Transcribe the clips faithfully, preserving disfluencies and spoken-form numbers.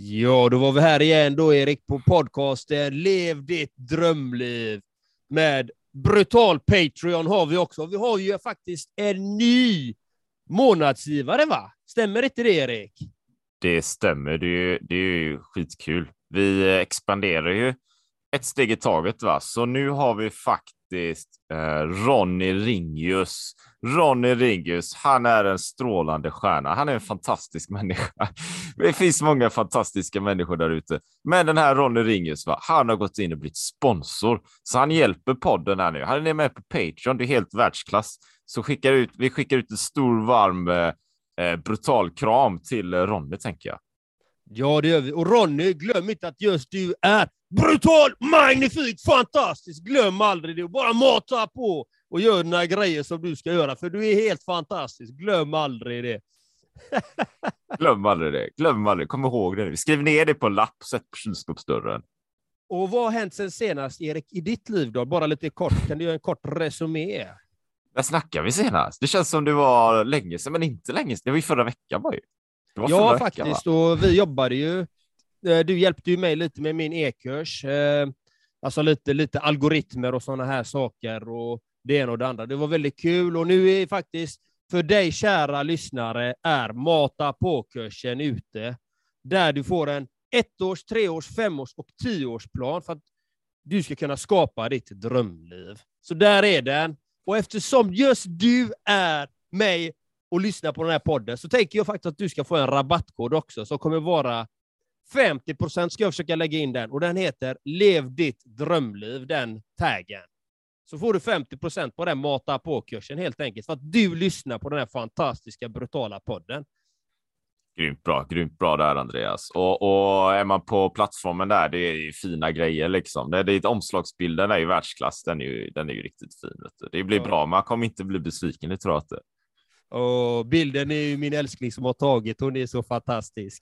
Ja, då var vi här igen då, Erik, på podcasten Lev ditt drömliv. Med Brutal Patreon har vi också. Vi har ju faktiskt en ny månadsgivare, va? Stämmer inte det, Erik? Det stämmer, det är ju, det är ju skitkul. Vi expanderar ju ett steg i taget, va? Så nu har vi faktiskt eh, Ronny Ringius. Ronny Ringius, han är en strålande stjärna. Han är en fantastisk människa. Det finns många fantastiska människor där ute. Men den här Ronny Ringius, va? Han har gått in och blivit sponsor. Så han hjälper podden här nu. Han är med på Patreon, det är helt världsklass. Så skickar ut, vi skickar ut en stor, varm, eh, brutal kram till Ronny, tänker jag. Ja, det gör vi. Och Ronny, glöm inte att just du är brutal, magnifik, fantastisk. Glöm aldrig det. Bara mata på och gör dina grejer som du ska göra. För du är helt fantastisk. Glöm aldrig det. Glöm aldrig det. Glöm aldrig. Kom ihåg det. Skriv ner det på en lapp. Sätt på kylskåpsdörren. Och vad har hänt sen senast, Erik, i ditt liv då? Bara lite kort. Kan du göra en kort resumé? Där snackar vi senast. Det känns som det var länge sedan, men inte länge sedan. Det var ju förra veckan, var ju. Det var ja, veckan, faktiskt. Va? Och vi jobbade ju. Du hjälpte ju mig lite med min e-kurs. Alltså lite, lite algoritmer och sådana här saker. Och det ena och det andra. Det var väldigt kul. Och nu är faktiskt för dig, kära lyssnare, är Mata på-kursen ute. Där du får en ettårs, treårs, femårs och tioårsplan för att du ska kunna skapa ditt drömliv. Så där är den. Och eftersom just du är mig och lyssnar på den här podden så tänker jag faktiskt att du ska få en rabattkod också som kommer vara femtio procent, ska jag försöka lägga in den. Och den heter Lev ditt drömliv, den taggen. Så får du femtio procent på den Mata på-kursen helt enkelt. För att du lyssnar på den här fantastiska, brutala podden. Grymt bra, grymt bra där, Andreas. Och, och är man på plattformen där, det är ju fina grejer liksom. Det, det är ett omslagsbilden är ju världsklass, den är ju, den är ju riktigt fin. Vet du. Det blir ja. bra, man kommer inte bli besviken, det tror jag inte. Och bilden är ju min älskling som har tagit, hon är så fantastisk.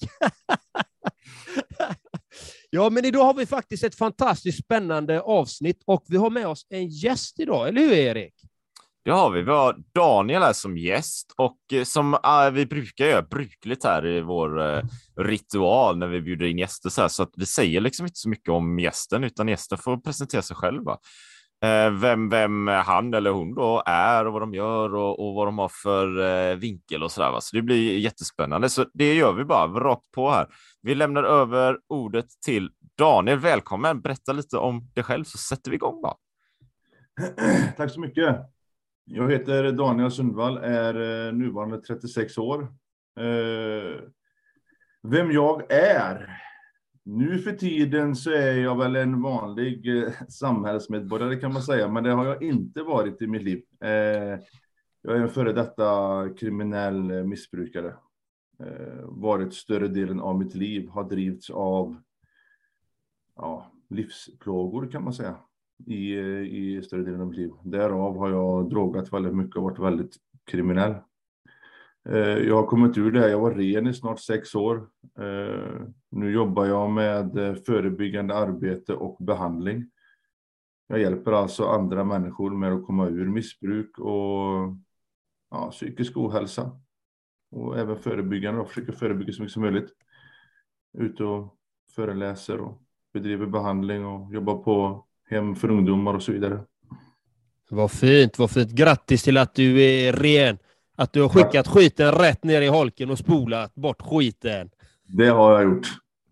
Ja, men idag har vi faktiskt ett fantastiskt spännande avsnitt och vi har med oss en gäst idag, eller hur, Erik? Det har vi. Vi har Daniel här som gäst och som äh, vi brukar göra brukligt här i vår äh, ritual när vi bjuder in gäster så här, så att vi säger liksom inte så mycket om gästen utan gästen får presentera sig själva. Äh, vem, vem han eller hon då är och vad de gör och, och vad de har för äh, vinkel och sådär. Va? Så det blir jättespännande. Så det gör vi bara rakt på här. Vi lämnar över ordet till Daniel. Välkommen. Berätta lite om dig själv så sätter vi igång bara. Tack så mycket. Jag heter Daniel Sundvall, är nuvarande trettiosex år. Vem jag är? Nu för tiden så är jag väl en vanlig samhällsmedborgare kan man säga, men det har jag inte varit i mitt liv. Jag är en före detta kriminell missbrukare. Varit större delen av mitt liv, har drivits av ja, livsplågor kan man säga. I, i större delen av mitt liv. Därav har jag drogat väldigt mycket och varit väldigt kriminell. Eh, jag har kommit ur det. Jag var ren i snart sex år. Eh, nu jobbar jag med förebyggande arbete och behandling. Jag hjälper alltså andra människor med att komma ur missbruk och ja, psykisk ohälsa. Och även förebyggande och försöker förebygga så mycket som möjligt. Ut och föreläser och bedriver behandling och jobbar på hem för ungdomar och så vidare. Vad fint, vad fint. Grattis till att du är ren. Att du har skickat skiten rätt ner i holken och spolat bort skiten. Det har jag gjort.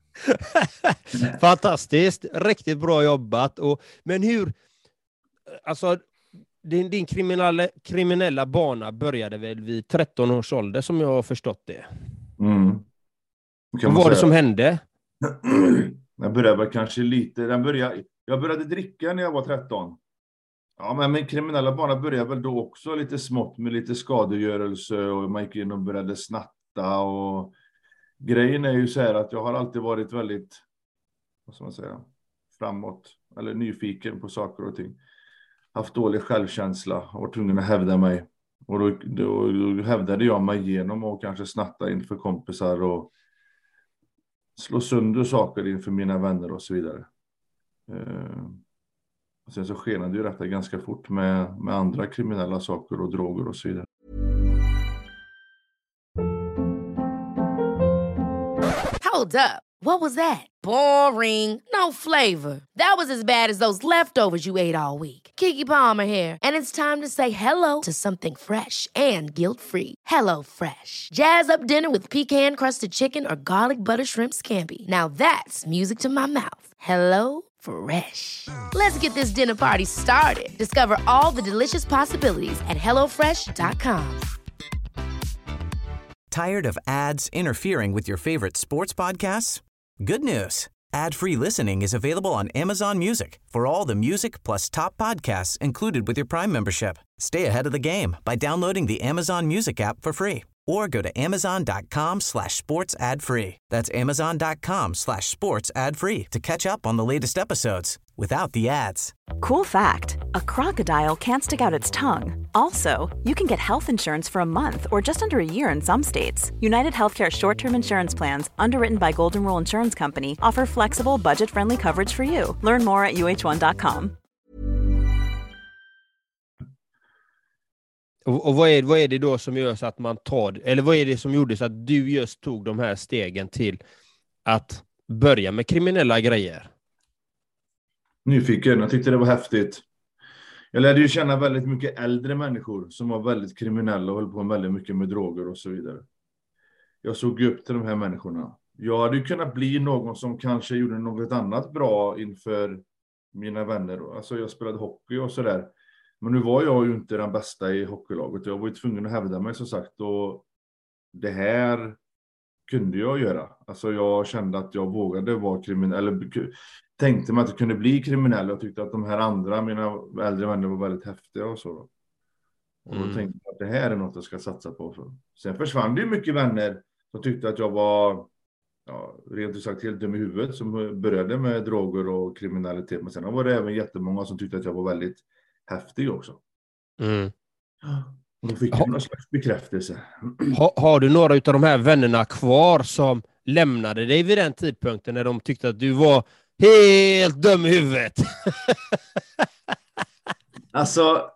Fantastiskt. Riktigt bra jobbat. Och, men hur... Alltså, din, din kriminella, kriminella bana började väl vid tretton års ålder som jag har förstått det. Mm. Vad var det som hände? Jag började väl kanske lite... Jag började... Jag började dricka när jag var tretton. Ja, men min kriminella bana började väl då också lite smått med lite skadegörelse och man gick in och började snatta och grejen är ju så här att jag har alltid varit väldigt, vad ska man säga, framåt eller nyfiken på saker och ting. Haft dålig självkänsla och var tvungen att hävda mig. Och då, då, då hävdade jag mig igenom och kanske snatta inför kompisar och slå sönder saker inför mina vänner och så vidare. Uh, sen så skenade ju detta ganska fort med, med andra kriminella saker och droger och så vidare. Hold up. What was that? Boring. No flavor. That was as bad as those leftovers you ate all week. Keke Palmer here, and it's time to say hello to something fresh and guilt-free. Hello Fresh. Jazz up dinner with pecan-crusted chicken or garlic butter shrimp scampi. Now that's music to my mouth. Hello Fresh. Let's get this dinner party started. Discover all the delicious possibilities at hello fresh dot com. Tired of ads interfering with your favorite sports podcasts? Good news. Ad-free listening is available on Amazon Music for all the music plus top podcasts included with your Prime membership. Stay ahead of the game by downloading the Amazon Music app for free or go to amazon.com slash sports ad free. That's amazon.com slash sports ad free to catch up on the latest episodes without the ads. Cool fact, a crocodile can't stick out its tongue. Also, you can get health insurance for a month or just under a year in some states. United Healthcare short-term insurance plans, underwritten by Golden Rule Insurance Company, offer flexible, budget-friendly coverage for you. Learn more at u h one dot com. Och, och vad, är, vad är det då som gör så att man tar, eller vad är det som gjorde så att du just tog de här stegen till att börja med kriminella grejer? Nyfiken, jag tyckte det var häftigt. Jag lärde ju känna väldigt mycket äldre människor som var väldigt kriminella och höll på väldigt mycket med droger och så vidare. Jag såg upp till de här människorna. Jag hade ju kunnat bli någon som kanske gjorde något annat bra inför mina vänner. Alltså jag spelade hockey och sådär. Men nu var jag ju inte den bästa i hockeylaget. Jag var ju tvungen att hävda mig som sagt. Och det här kunde jag göra. Alltså jag kände att jag vågade vara kriminell. Eller tänkte mig att jag kunde bli kriminell. Jag tyckte att de här andra, mina äldre vänner, var väldigt häftiga och så. Och då mm. tänkte jag att det här är något jag ska satsa på. För. Sen försvann det ju mycket vänner som tyckte att jag var, ja, rent ut sagt helt dum i huvudet. Som började med droger och kriminalitet. Men sen var det även jättemånga som tyckte att jag var väldigt häftig också. Mm. Och då fick jag någon slags bekräftelse. Ha, har du några av de här vännerna kvar som lämnade dig vid den tidpunkten när de tyckte att du var helt dum i huvudet? Alltså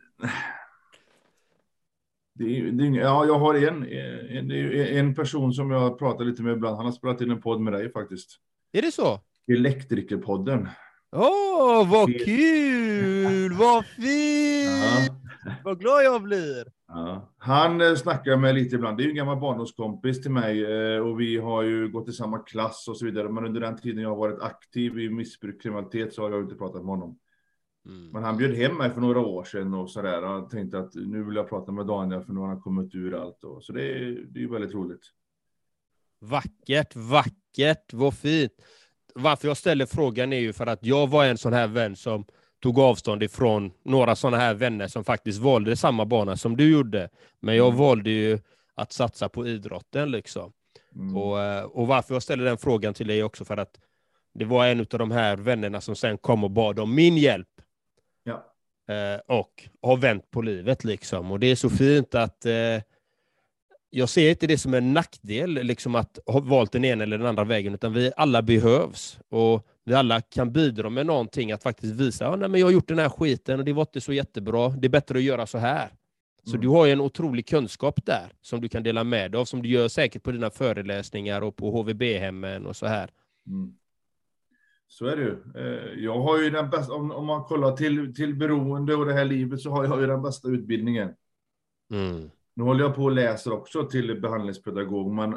det, det, ja, jag har en, en en person som jag pratar lite med ibland. Han har spelat in en podd med dig faktiskt. Är det så? Elektrikerpodden. Åh, oh, vad kul! Vad fint! Ja. Vad glad jag blir! Ja. Han snackar med lite ibland. Det är ju en gammal barndomskompis till mig. Och vi har ju gått i samma klass och så vidare. Men under den tiden jag har varit aktiv i missbruk, kriminalitet, så har jag inte pratat med honom. Mm. Men han bjöd hem mig för några år sedan och sådär. Jag tänkte att nu vill jag prata med Daniel för nu har han kommit ur allt. Och så det är, det är ju väldigt roligt. Vackert, vackert, vad fint! Varför jag ställer frågan är ju för att jag var en sån här vän som tog avstånd ifrån några såna här vänner som faktiskt valde samma bana som du gjorde. Men jag mm. valde ju att satsa på idrotten liksom. Mm. Och, och varför jag ställer den frågan till dig också för att det var en av de här vännerna som sen kom och bad om min hjälp. Ja. Eh, och har vänt på livet liksom. Och det är så fint att eh, jag ser inte det som en nackdel liksom att ha valt den ena eller den andra vägen, utan vi alla behövs och vi alla kan bidra med någonting att faktiskt visa, ja, nej, men jag har gjort den här skiten och det var inte så jättebra, det är bättre att göra så här. Så mm. du har ju en otrolig kunskap där som du kan dela med dig av, som du gör säkert på dina föreläsningar och på H V B-hemmen och så här. Mm. Så är det ju. Jag har ju den bästa, om, om man kollar till, till beroende och det här livet, så har jag ju den bästa utbildningen. Mm. Nu håller jag på och läser också till behandlingspedagog, men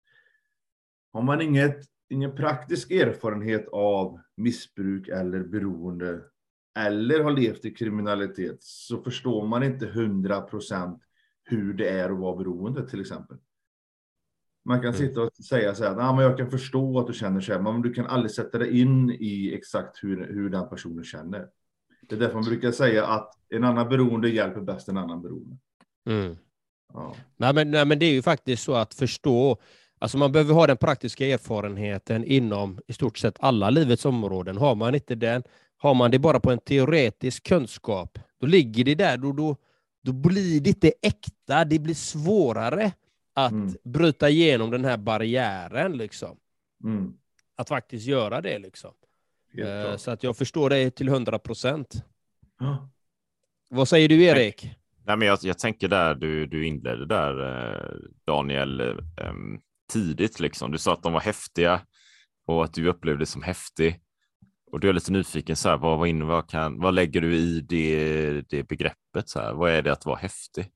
har man inget, ingen praktisk erfarenhet av missbruk eller beroende eller har levt i kriminalitet, så förstår man inte hundra procent hur det är att vara beroende till exempel. Man kan sitta och säga så här, ah, men jag kan förstå att du känner så här, men du kan aldrig sätta dig in i exakt hur, hur den personen känner. Det är därför man brukar säga att en annan beroende hjälper bäst en annan beroende. Mm. Ja. Nej, men, nej, men det är ju faktiskt så att förstå, alltså man behöver ha den praktiska erfarenheten inom i stort sett alla livets områden. Har man inte den, har man det bara på en teoretisk kunskap, då ligger det där, då, då, då blir det inte äkta, det blir svårare att mm. bryta igenom den här barriären liksom. Mm. Att faktiskt göra det liksom. Uh, så att jag förstår det till hundra procent. Ja. Vad säger du, Erik? Nej, men jag, jag tänker där du, du inledde där, eh, Daniel, eh, tidigt liksom. Du sa att de var häftiga. och att du upplevde det som häftig. Och du är lite nyfiken, så här, vad, vad, in, vad, kan, vad lägger du i det, det begreppet? Så här? Vad är det att vara häftig?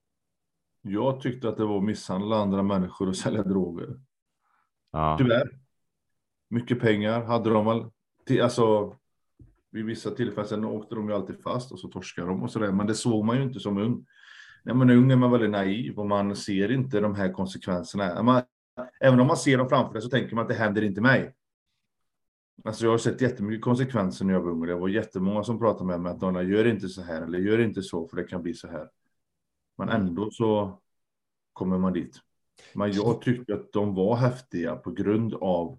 Jag tyckte att det var att misshandla andra människor och sälja droger. Ja. Tyvärr. Mycket pengar hade de väl. Till, alltså, vid vissa tillfällen åkte de ju alltid fast och så torskade de och sådär. Men det såg man ju inte som ung. När man är ung är man väldigt naiv och man ser inte de här konsekvenserna. Man, även om man ser dem framför sig så tänker man att det händer inte mig. Alltså jag har sett jättemycket konsekvenser när jag var ung. Det var jättemånga som pratade med mig att någon gör inte så här eller gör inte så för det kan bli så här. Men ändå så kommer man dit. Men jag tyckte att de var häftiga på grund av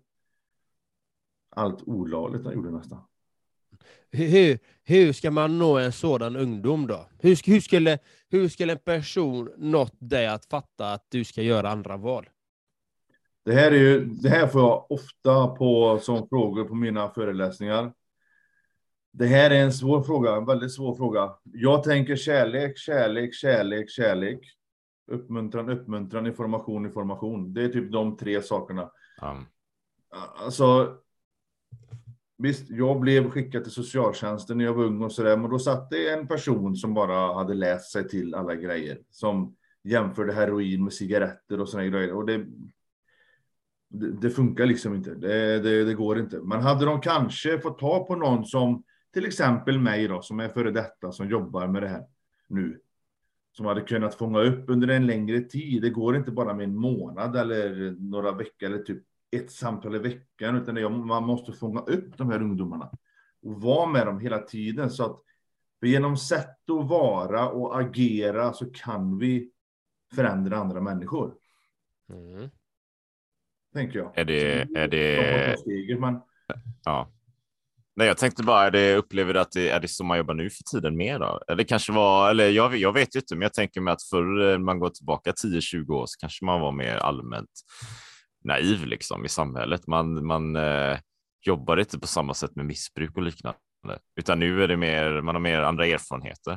allt olagligt de gjorde nästan. Hur, hur ska man nå en sådan ungdom då? Hur, hur, skulle, hur skulle en person nått dig att fatta att du ska göra andra val? Det här, är ju, det här får jag ofta på som frågor på mina föreläsningar. Det här är en svår fråga, en väldigt svår fråga. Jag tänker kärlek, kärlek, kärlek, kärlek. Uppmuntran, uppmuntran, information, information. Det är typ de tre sakerna. Um. Alltså, visst, jag blev skickad till socialtjänsten när jag var ung och sådär. Men då satt det en person som bara hade läst sig till alla grejer. Som jämförde heroin med cigaretter och sådana grejer. Och det... Det, det funkar liksom inte. Det, det, det går inte. Man hade de kanske fått ta på någon som till exempel mig då, som är före detta, som jobbar med det här nu. Som hade kunnat fånga upp under en längre tid. Det går inte bara med en månad eller några veckor eller typ ett samtal i veckan. Utan det, man måste fånga upp de här ungdomarna. Och vara med dem hela tiden. Så att genom sätt att vara och agera så kan vi förändra andra människor. Mm. Tänker jag. Är det... Är det... Steget, men... Ja. Nej, jag tänkte bara, är det, upplever du att det är det som man jobbar nu för tiden mer då? Eller kanske var, eller jag, jag vet ju inte, men jag tänker mig att förr man går tillbaka tio tjugo år så kanske man var mer allmänt naiv liksom i samhället. Man, man eh, jobbar inte på samma sätt med missbruk och liknande. Utan nu är det mer, man har mer andra erfarenheter.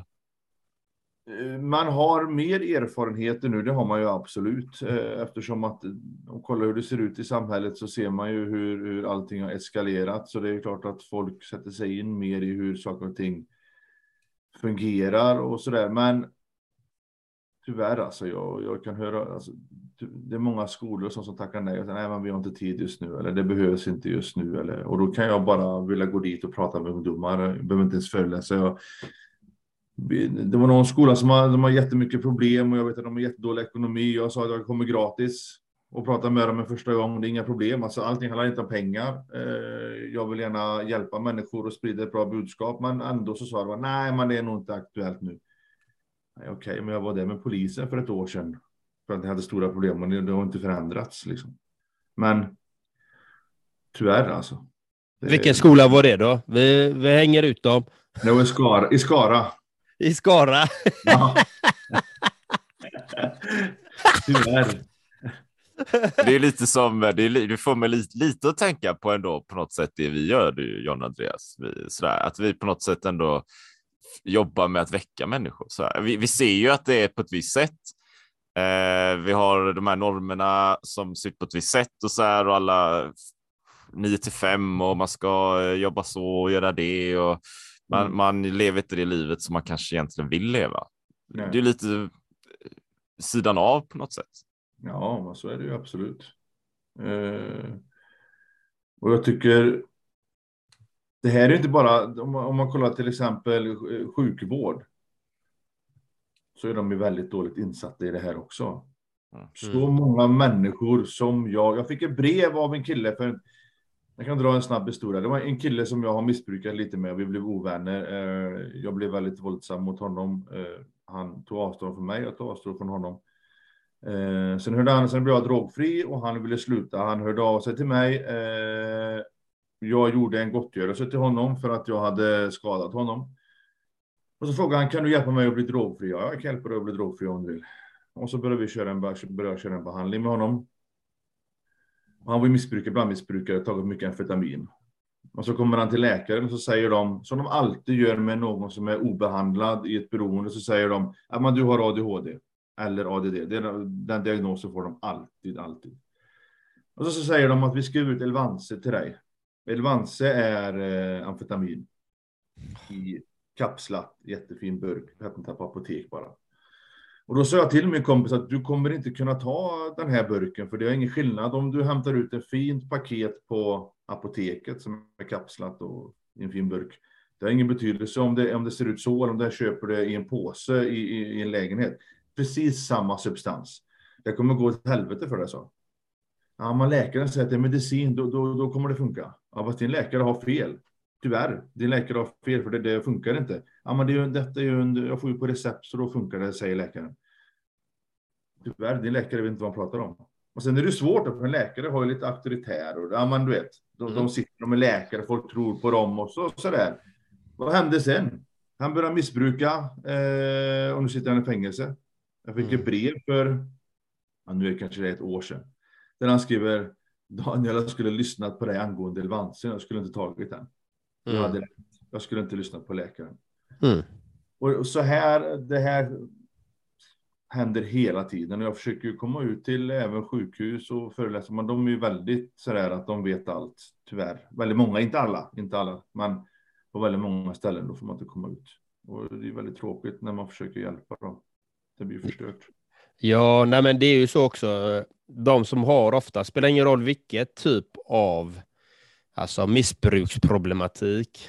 Man har mer erfarenheter nu, det har man ju absolut. Eftersom att, om kollar hur det ser ut i samhället så ser man ju hur, hur allting har eskalerat. Så det är klart att folk sätter sig in mer i hur saker och ting fungerar och sådär. Men tyvärr alltså, jag, jag kan höra, alltså, det är många skolor som, som tackar nej och säger nej men vi har inte tid just nu. Eller det behövs inte just nu. Eller, och då kan jag bara vilja gå dit och prata med ungdomar. Jag behöver inte ens föreläsa. Jag, Det var någon skola som har, de har jättemycket problem och jag vet att de har jättedålig ekonomi. Jag sa att jag kommer gratis och prata med dem en första gång. Det är inga problem. Alltså, allting handlar inte om pengar. Jag vill gärna hjälpa människor och sprida ett bra budskap. Men ändå så sa de, nej men det är nog inte aktuellt nu. Okej, okay, men jag var där med polisen för ett år sedan. För att jag hade stora problem och det har inte förändrats. Liksom. Men tyvärr alltså. Det... Vilken skola var det då? Vi, vi hänger ut dem. Det var i Skara. I Skara. I Skara. Ja. Tyvärr. Det är lite som, det är, du får mig lite, lite att tänka på ändå på något sätt det vi gör, du, John Andreas. Vi, sådär, att vi på något sätt ändå jobbar med att väcka människor. Sådär. Vi, vi ser ju att det är på ett visst sätt. Eh, vi har de här normerna som ser ut på ett visst sätt och så här, och alla nio till fem och man ska jobba så och göra det och man, mm. man lever inte det livet som man kanske egentligen vill leva. Nej. Det är lite sidan av på något sätt. Ja, men så är det ju absolut. Eh, och jag tycker det här är inte bara, om man, om man kollar till exempel sjukvård så är de ju väldigt dåligt insatta i det här också. Mm. Så många människor som jag, jag fick ett brev av en kille för, jag kan dra en snabb historia. Det var en kille som jag har missbrukat lite med. Vi blev ovänner. Jag blev väldigt våldsam mot honom. Han tog avstånd från mig. Jag tog avstånd från honom. Sen hörde han, sen blev jag drogfri och han ville sluta. Han hörde av sig till mig. Jag gjorde en gottgörelse till honom för att jag hade skadat honom. Och så frågade han, kan du hjälpa mig att bli drogfri? Ja, jag kan hjälpa dig att bli drogfri om du vill. Och så började vi köra en, började köra en behandling med honom. Han var missbrukare, bland missbrukare, tagit mycket amfetamin. Och så kommer han till läkaren och så säger de, som de alltid gör med någon som är obehandlad i ett beroende, så säger de att ja, du har A D H D eller A D D. Det är, den diagnosen får de alltid, alltid. Och så, så säger de att vi skriver ut Elvanse till dig. Elvanse är eh, amfetamin i kapslat, jättefin burk, hämtat på apotek bara. Och då sa jag till min kompis att du kommer inte kunna ta den här burken, för det är ingen skillnad om du hämtar ut ett fint paket på apoteket som är kapslat och i en fin burk. Det har ingen betydelse om det, om det ser ut så eller om det köper det i en påse i, i, i en lägenhet. Precis samma substans. Det kommer gå till helvete för det, så. Ja, men läkaren säger att det är medicin, då, då, då kommer det funka. Ja, fast din läkare har fel. Tyvärr, din läkare har fel, för det, det funkar inte. Ja, men det är ju, detta är ju en, jag får ju på recept, så då funkar det, säger läkaren. Tyvärr, din läkare vet inte vad han pratar om. Och sen är det svårt, för en läkare har ju lite auktoritär. Och, ja, men du vet, de, mm. de sitter med läkare, folk tror på dem och så, så där. Vad hände sen? Han började missbruka eh, och nu sitter han i fängelse. Jag fick mm. ett brev för, ja, nu är det kanske ett år sedan. Där han skriver: Daniel, jag skulle lyssnat på dig angående Elvansen. Jag skulle inte tagit den. Jag, Mm. hade, jag skulle inte lyssnat på läkaren. Mm. Och så här, det här händer hela tiden. Jag försöker ju komma ut till även sjukhus och föreläsa. Men de är ju väldigt sådär att de vet allt. Tyvärr. Väldigt många, inte alla. Inte alla. Men på väldigt många ställen då får man inte komma ut. Och det är väldigt tråkigt när man försöker hjälpa dem. Det blir förstört. Ja, nej men det är ju så också. De som har ofta, spelar ingen roll vilket typ av alltså missbruksproblematik.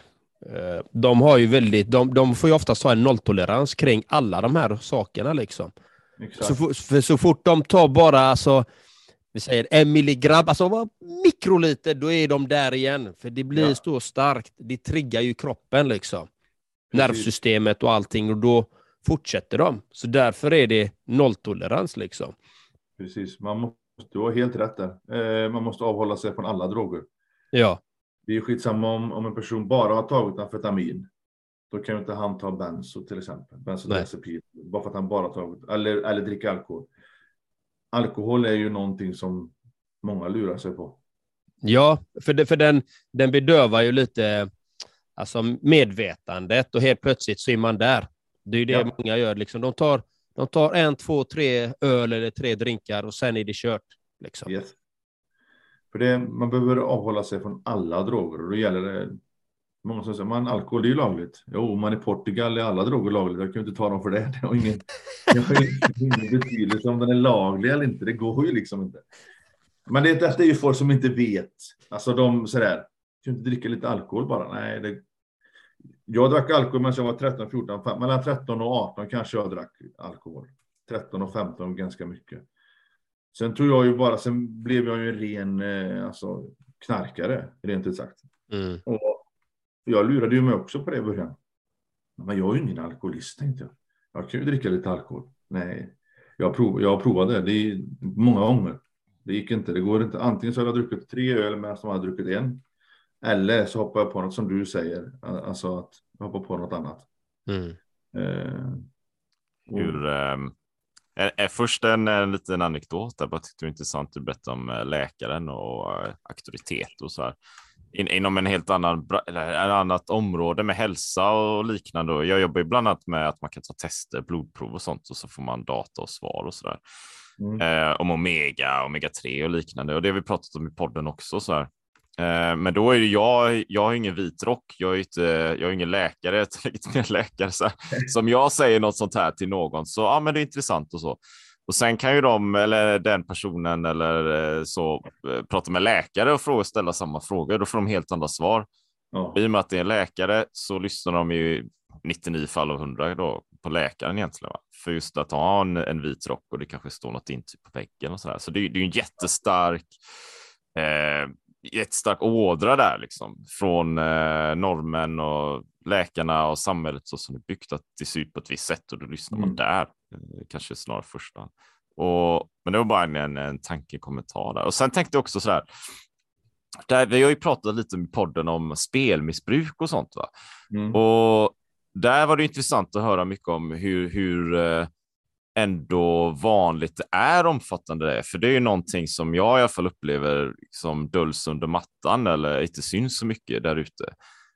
De har ju väldigt, de, de får ju oftast ha en nolltolerans kring alla de här sakerna liksom. Så, för så fort de tar bara alltså, vi säger en milligram, alltså mikroliter, då är de där igen. För det blir ja. så starkt, det triggar ju kroppen liksom. Precis. Nervsystemet och allting, och då fortsätter de. Så därför är det nolltolerans liksom. Precis, man måste, du har helt rätt där. Eh, man måste avhålla sig från alla droger. Ja. Det är skitsamma om, om en person bara har tagit amfetamin. Då kan ju inte han ta benzo till exempel. Benzodiazepin. Bara för att han bara har tagit. Eller, eller dricka alkohol. Alkohol är ju någonting som många lurar sig på. Ja, för, det, för den, den bedövar ju lite alltså medvetandet. Och helt plötsligt så är man där. Det är ju det ja. många gör. Liksom. De, tar, de tar en, två, tre öl eller tre drinkar och sen är det kört. Liksom. Yes. För det, man behöver avhålla sig från alla droger. Och då gäller det, många som säger, man alkohol är ju lagligt. Jo, man i Portugal är alla droger lagligt. Jag kan ju inte ta dem för det. Det har ingen, det har ingen betydelse om den är laglig eller inte. Det går ju liksom inte. Men det, detta är ju folk som inte vet. Alltså de sådär, kan inte dricka lite alkohol bara. Nej, det, jag drack alkohol när jag var tretton, fjorton, mellan tretton och arton kanske jag drack alkohol. tretton och femton ganska mycket. Sen tror jag ju bara, sen blev jag ju en ren eh, alltså, knarkare, rent ut sagt. Mm. Och jag lurade ju mig också på det i början. Men jag är ju ingen alkoholist, tänkte jag. Jag kan ju dricka lite alkohol. Nej, jag, prov, jag provade det är många gånger. Det gick inte, det går inte. Antingen så har jag druckit tre öl medan de har druckit en. Eller så hoppar jag på något som du säger. Alltså att jag hoppar på något annat. Mm. Eh, och... Hur... Um... Är först en, en liten anekdot där, bara tyckte det var intressant att berätta om läkaren och uh, auktoritet och så här. In, inom en helt annan eller ett annat område med hälsa och liknande. Jag jobbar ju bland annat med att man kan ta tester, blodprov och sånt, och så får man data och svar och så där. Mm. Eh, om omega, omega tre och liknande, och det har vi pratat om i podden också så här. Eh, men då är det jag, jag har ingen vit rock, jag är inte, jag är ingen läkare, jag är inte läkare så här. Så om jag säger något sånt här till någon så, ja men det är intressant och så. Och sen kan ju de, eller den personen eller så, prata med läkare och fråga, ställa samma frågor, då får de helt andra svar. Ja. I och med att det är en läkare så lyssnar de ju nittionio fall av hundra då på läkaren egentligen, va? För just att ha en, en vit rock och det kanske står något intyg på väggen och sådär. Så det, det är ju en jättestark eh, jättestark ådra där liksom, från eh, normen och läkarna och samhället så som det är byggt, att det ser ut på ett visst sätt och då lyssnar man mm. där, eh, kanske snarare första. Och, men det var bara en, en, en tankekommentar där. Och sen tänkte jag också så här, där, vi har ju pratat lite med podden om spelmissbruk och sånt, va? Mm. Och där var det intressant att höra mycket om hur, hur eh, ändå vanligt det är omfattande det. För det är ju någonting som jag i alla fall upplever som döljs under mattan eller inte syns så mycket där ute.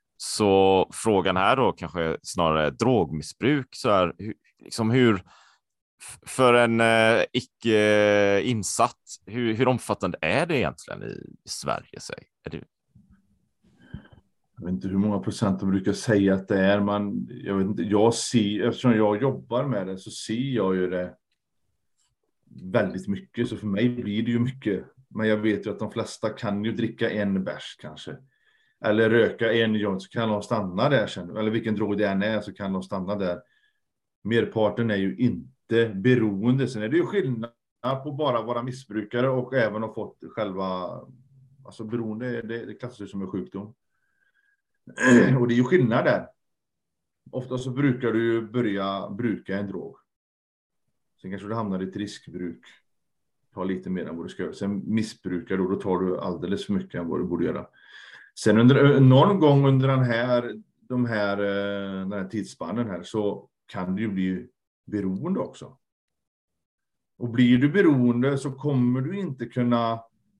Så frågan här då kanske snarare drogmissbruk. Så här, hur, liksom hur, För en eh, icke insatt, hur, hur omfattande är det egentligen i Sverige? Säg? Är det... Jag vet inte hur många procent de brukar säga att det är, men jag vet inte, jag ser, eftersom jag jobbar med det så ser jag ju det väldigt mycket, så för mig blir det ju mycket. Men jag vet ju att de flesta kan ju dricka en bärs kanske. Eller röka en joint, så kan de stanna där sen. Eller vilken drog det än är, så kan de stanna där. Merparten är ju inte beroende. Sen är det ju skillnad på bara vara missbrukare och även ha fått själva... Alltså beroende, det, det klassas ju som en sjukdom. Och det är ju skillnad där. Ofta så brukar du ju börja bruka en drog. Sen kanske du hamnar i ett riskbruk. Ta lite mer än vad du ska göra. Sen missbrukar du, då tar du alldeles för mycket än vad du borde göra. Sen under, någon gång under den här, de här, den här tidsspannen här, så kan du ju bli beroende också. Och blir du beroende så kommer du inte kunna...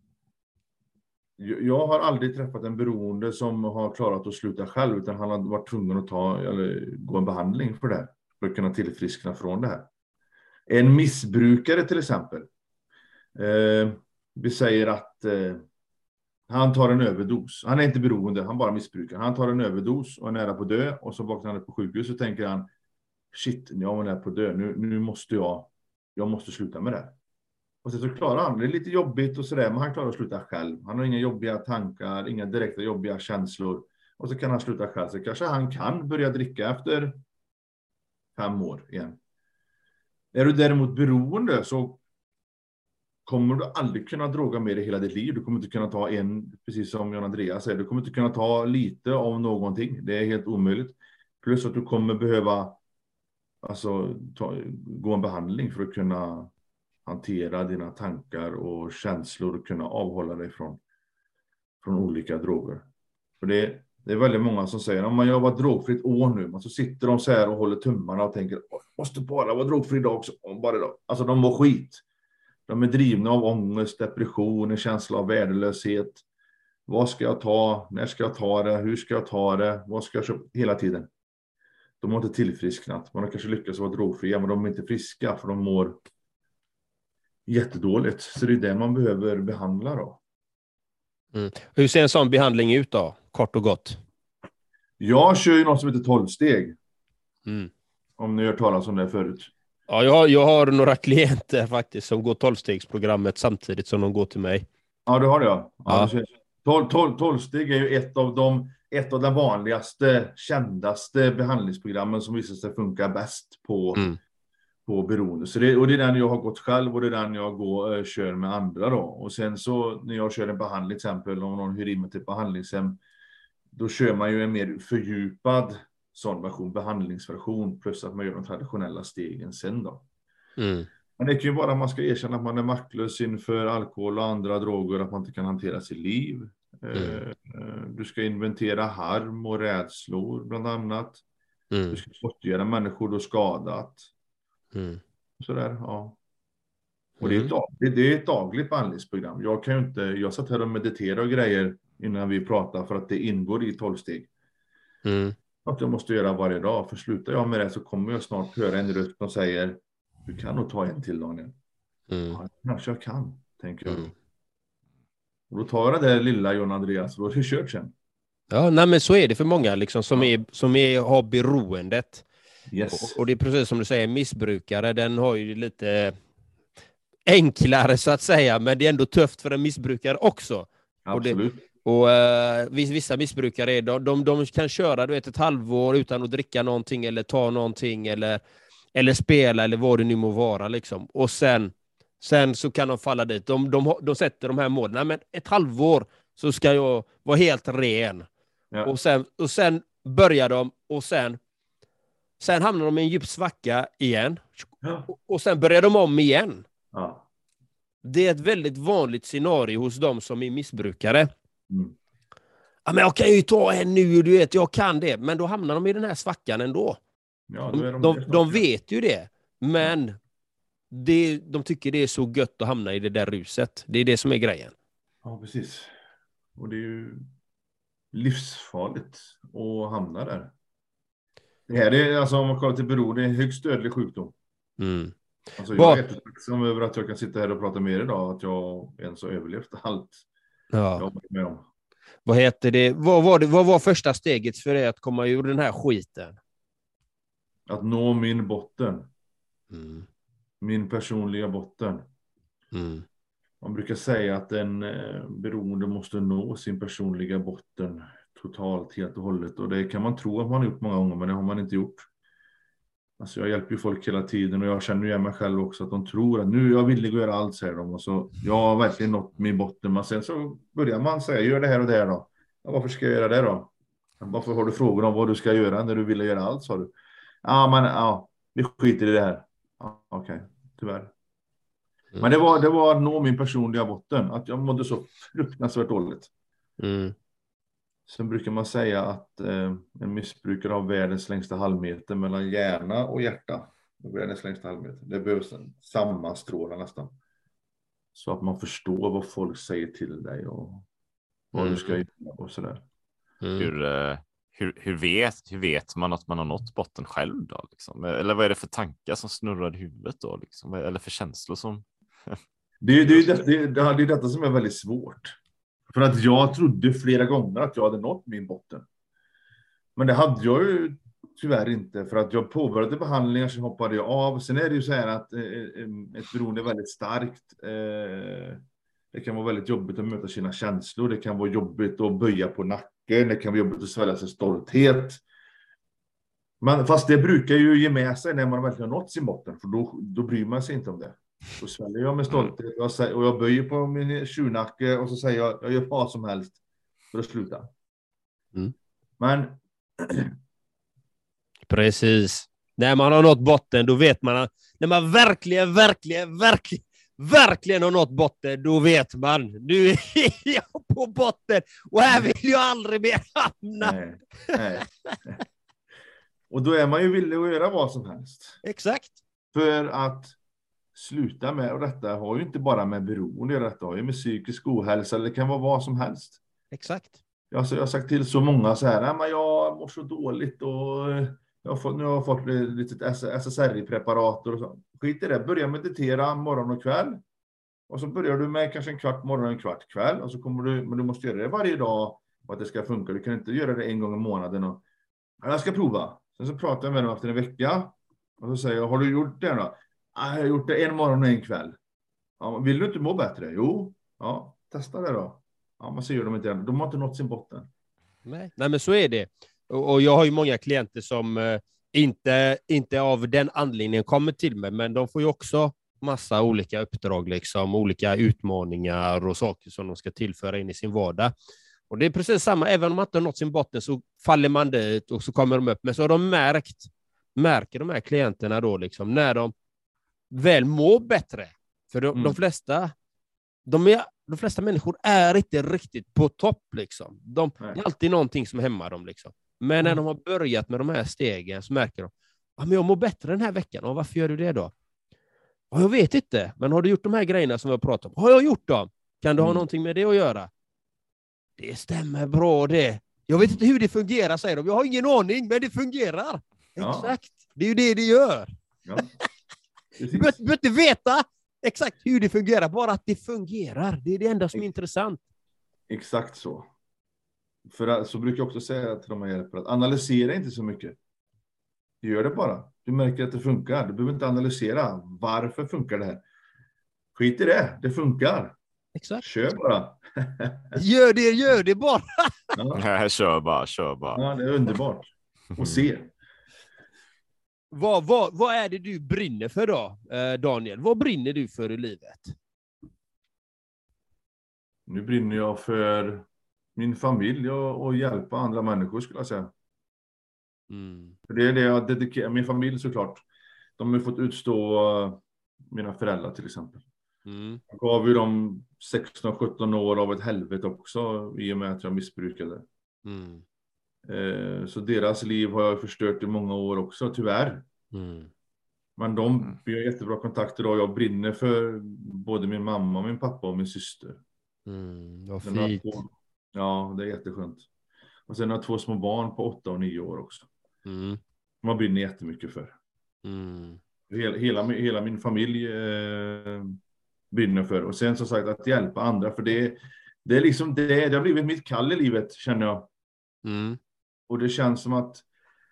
Jag har aldrig träffat en beroende som har klarat att sluta själv, utan han har varit tvungen att ta eller gå en behandling för det, för att kunna tillfriskna från det här. En missbrukare till exempel. Eh, vi säger att eh, han tar en överdos. Han är inte beroende, han bara missbrukar. Han tar en överdos och är nära på dö, och så vaknar han på sjukhus och tänker han, shit, jag är nära på dö, nu, nu måste jag, jag måste sluta med det. Och sen så klarar han, det är lite jobbigt och sådär, men han klarar att sluta själv. Han har inga jobbiga tankar, inga direkta jobbiga känslor. Och så kan han sluta själv, så kanske han kan börja dricka efter fem år igen. Är du däremot beroende så kommer du aldrig kunna droga med dig hela ditt liv. Du kommer inte kunna ta en, precis som John Andreas säger, du kommer inte kunna ta lite av någonting. Det är helt omöjligt. Plus att du kommer behöva alltså, ta, gå en behandling för att kunna hantera dina tankar och känslor och kunna avhålla dig från, från olika droger. För det, det är väldigt många som säger, om man har varit drogfritt år nu, men så sitter de så här och håller tummarna och tänker, måste bara vara drogfri idag också. Bara idag. Alltså de mår skit. De är drivna av ångest, depression, en känsla av värdelöshet. Vad ska jag ta? När ska jag ta det? Hur ska jag ta det? Vad ska jag köpa? Hela tiden. De har inte tillfrisknat. Man har kanske lyckats vara drogfria, men de är inte friska för de mår jättedåligt. Så det är det man behöver behandla då. Mm. Hur ser en sån behandling ut då? Kort och gott. Jag kör ju något som heter tolv steg. Mm. Om ni har hört talas om det förut. Ja, jag har, jag har några klienter faktiskt som går tolvstegsprogrammet samtidigt som de går till mig. Ja, det har det ja. Ja. ja tolv, tolv, tolv steg är ju ett av de ett av de vanligaste, kändaste behandlingsprogrammen som visar sig funka bäst på, mm. på beroende. Så det, och det är den jag har gått själv och det är den jag går, äh, kör med andra då. Och sen så när jag kör en behandling till exempel, om någon hyr in mig till behandlingshem, då kör man ju en mer fördjupad sån version, behandlingsversion, plus att man gör de traditionella stegen sen då. Mm. Men det kan ju vara att man ska erkänna att man är maktlös inför alkohol och andra droger, att man inte kan hantera sitt liv. Mm. Du ska inventera harm och rädslor bland annat. Mm. Du ska gottgöra människor du skadat. Mm. Sådär, ja. Och det är, ett dagligt, det är ett dagligt behandlingsprogram. Jag kan ju inte, jag satt här och mediterade och grejer innan vi pratar för att det ingår i tolv steg. Mm. Att jag måste göra varje dag. För slutar jag med det så kommer jag snart höra en röst som säger, du kan nog ta en till, Daniel. Mm. Ja, kanske jag kan, tänker jag. Mm. Och då tar jag det där lilla John Andreas och då är det kört sen. Ja, nej, men så är det för många liksom, som, ja. är, som är, har beroendet. Yes. Och, och det är precis som du säger, missbrukare, den har ju lite enklare så att säga, men det är ändå tufft för en missbrukare också. Absolut. Och, det, och uh, vissa missbrukare är, de, de, de kan köra du vet, ett halvår utan att dricka någonting eller ta någonting eller, eller spela eller vad det nu må vara. Liksom. Och sen, sen så kan de falla dit. De, de, de sätter de här målen. Nej, men ett halvår så ska jag vara helt ren. Ja. Och, sen, och sen börjar de och sen Sen hamnar de i en djup svacka igen. Ja. Och, och sen börjar de om igen. Ja. Det är ett väldigt vanligt scenario hos de som är missbrukare. Mm. Ja, men jag kan ju ta en nu, du vet, jag kan det. Men då hamnar de i den här svackan ändå. Ja, då är de, de, de, de vet ju det. Men ja. det, de tycker det är så gött att hamna i det där ruset. Det är det som är grejen. Ja, precis. Och det är ju livsfarligt att hamna där. Det här är, alltså om man kollar till beroende, det är en högst dödlig sjukdom. Mm. Alltså, jag Vad- är jättetacksam över att jag kan sitta här och prata med er idag. Att jag ens har överlevt allt jag Ja. har varit med om. Vad heter det? Vad var det? Vad var första steget för dig att komma ur den här skiten? Att nå min botten. Mm. Min personliga botten. Mm. Man brukar säga att en eh, beroende måste nå sin personliga botten totalt, helt och hållet. Och det kan man tro att man har gjort många gånger, men det har man inte gjort. Alltså jag hjälper ju folk hela tiden och jag känner ju mig själv också att de tror att nu är jag villig att göra allt, säger de. Och så, jag har verkligen nått min botten. Men sen så börjar man säga, gör det här och det här då. Ja, varför ska jag göra det då? Varför har du frågor om vad du ska göra när du vill göra allt, sa du? Ja, men ja, vi skiter i det här. Ja, okej, okay, tyvärr. Mm. Men det var, det var att nå min personliga botten. Att jag mådde så fruktansvärt dåligt. Mm. Sen brukar man säga att eh, en missbrukare har världens längsta halvmeter mellan hjärna och hjärta. Världens längsta halvmeter. Det behövs en sammanstråla nästan. Så att man förstår vad folk säger till dig och vad mm. du ska göra och sådär. Mm. Hur, uh, hur, hur, vet, hur vet man att man har nått botten själv då? Liksom? Eller vad är det för tankar som snurrar i huvudet då? Liksom? Eller för känslor som... det, det, det, det, det är detta som är väldigt svårt. För att jag trodde flera gånger att jag hade nått min botten. Men det hade jag ju tyvärr inte. För att jag påbörjade behandlingar, så hoppade jag av. Sen är det ju så här att eh, ett beroende är väldigt starkt. Eh, det kan vara väldigt jobbigt att möta sina känslor. Det kan vara jobbigt att böja på nacken. Det kan vara jobbigt att svälja sin stolthet. Men fast det brukar ju ge med sig när man verkligen har nått sin botten. För då, då bryr man sig inte om det. Då sväljer jag med stolthet och jag, och jag böjer på min tjurnacke och så säger jag, jag gör vad som helst för att sluta. Mm. Men precis. När man har nått botten, då vet man att när man verkligen, verkligen, verkligen, verkligen har nått botten, då vet man, nu är jag på botten och här vill jag aldrig mer hamna. Nej, nej. Och då är man ju villig att göra vad som helst. Exakt. För att sluta med, och detta har ju inte bara med beroende, detta har ju med psykisk ohälsa, eller det kan vara vad som helst. Exakt. Jag, jag har sagt till så många så här, men jag mår så dåligt och jag har fått, nu har jag fått lite S S R I-preparat och så. Skit i det, börja meditera morgon och kväll. Och så börjar du med kanske en kvart morgon och en kvart kväll. Och så kommer du, men du måste göra det varje dag för att det ska funka. Du kan inte göra det en gång i månaden. Och, jag ska prova. Sen så pratar jag med dem efter en vecka. Och så säger jag, har du gjort det då? Jag har gjort det en morgon och en kväll. Ja, vill du inte må bättre? Jo, ja, testa det då. Ja, men så gör de inte det. De har inte nått sin botten. Nej, Nej men så är det. Och, och jag har ju många klienter som eh, inte, inte av den anledningen kommer till mig, men de får ju också massa olika uppdrag, liksom, olika utmaningar och saker som de ska tillföra in i sin vardag. Och det är precis samma, även om man inte har nått sin botten så faller man dit och så kommer de upp. Men så har de märkt, märker de här klienterna då, liksom, när de väl mår bättre. För de, mm. de flesta de, är, de flesta människor är inte riktigt på topp. Liksom. De, det är alltid någonting som hämmar dem. Liksom. Men mm. när de har börjat med de här stegen så märker de, ja, men jag mår bättre den här veckan. Och varför gör du det då? Ja, jag vet inte, men har du gjort de här grejerna som vi har pratat om? Har jag gjort dem? Kan du mm. ha någonting med det att göra? Det stämmer bra det. Jag vet inte hur det fungerar, säger de. Jag har ingen aning, men det fungerar. Ja. Exakt, det är ju det det gör. Ja. Du behöver inte veta exakt hur det fungerar, bara att det fungerar. Det är det enda som är intressant. Exakt så. För så brukar jag också säga till de här hjälper att analysera inte så mycket. Gör det bara. Du märker att det funkar. Du behöver inte analysera. Varför funkar det här? Skit i det. Det funkar. Exakt. Kör bara. Gör det, gör det bara. Ja. Kör bara, kör bara. Ja, det är underbart. Och se. Vad, vad, vad är det du brinner för då, Daniel? Vad brinner du för i livet? Nu brinner jag för min familj och, och hjälpa andra människor, skulle jag säga. Mm. Det är det jag dedikerar. Min familj såklart. De har fått utstå mina föräldrar till exempel. Mm. Jag gav ju dem sexton sjutton år av ett helvete också i och med att jag missbrukade. Mm. Eh, så deras liv har jag förstört i många år också, tyvärr. Mm. Men de, vi har jättebra kontakt idag. Jag brinner för både min mamma, min pappa och min syster. Mm, vad fint. Två, ja, det är jätteskönt. Och sen har jag två små barn på åtta och nio år också. Mm. Man brinner jättemycket för. Mm. hela, hela, hela min familj eh, brinner för. Och sen som sagt att hjälpa andra, för det, det är liksom det, det har blivit mitt kall i livet, känner jag. Mm. Och det känns som att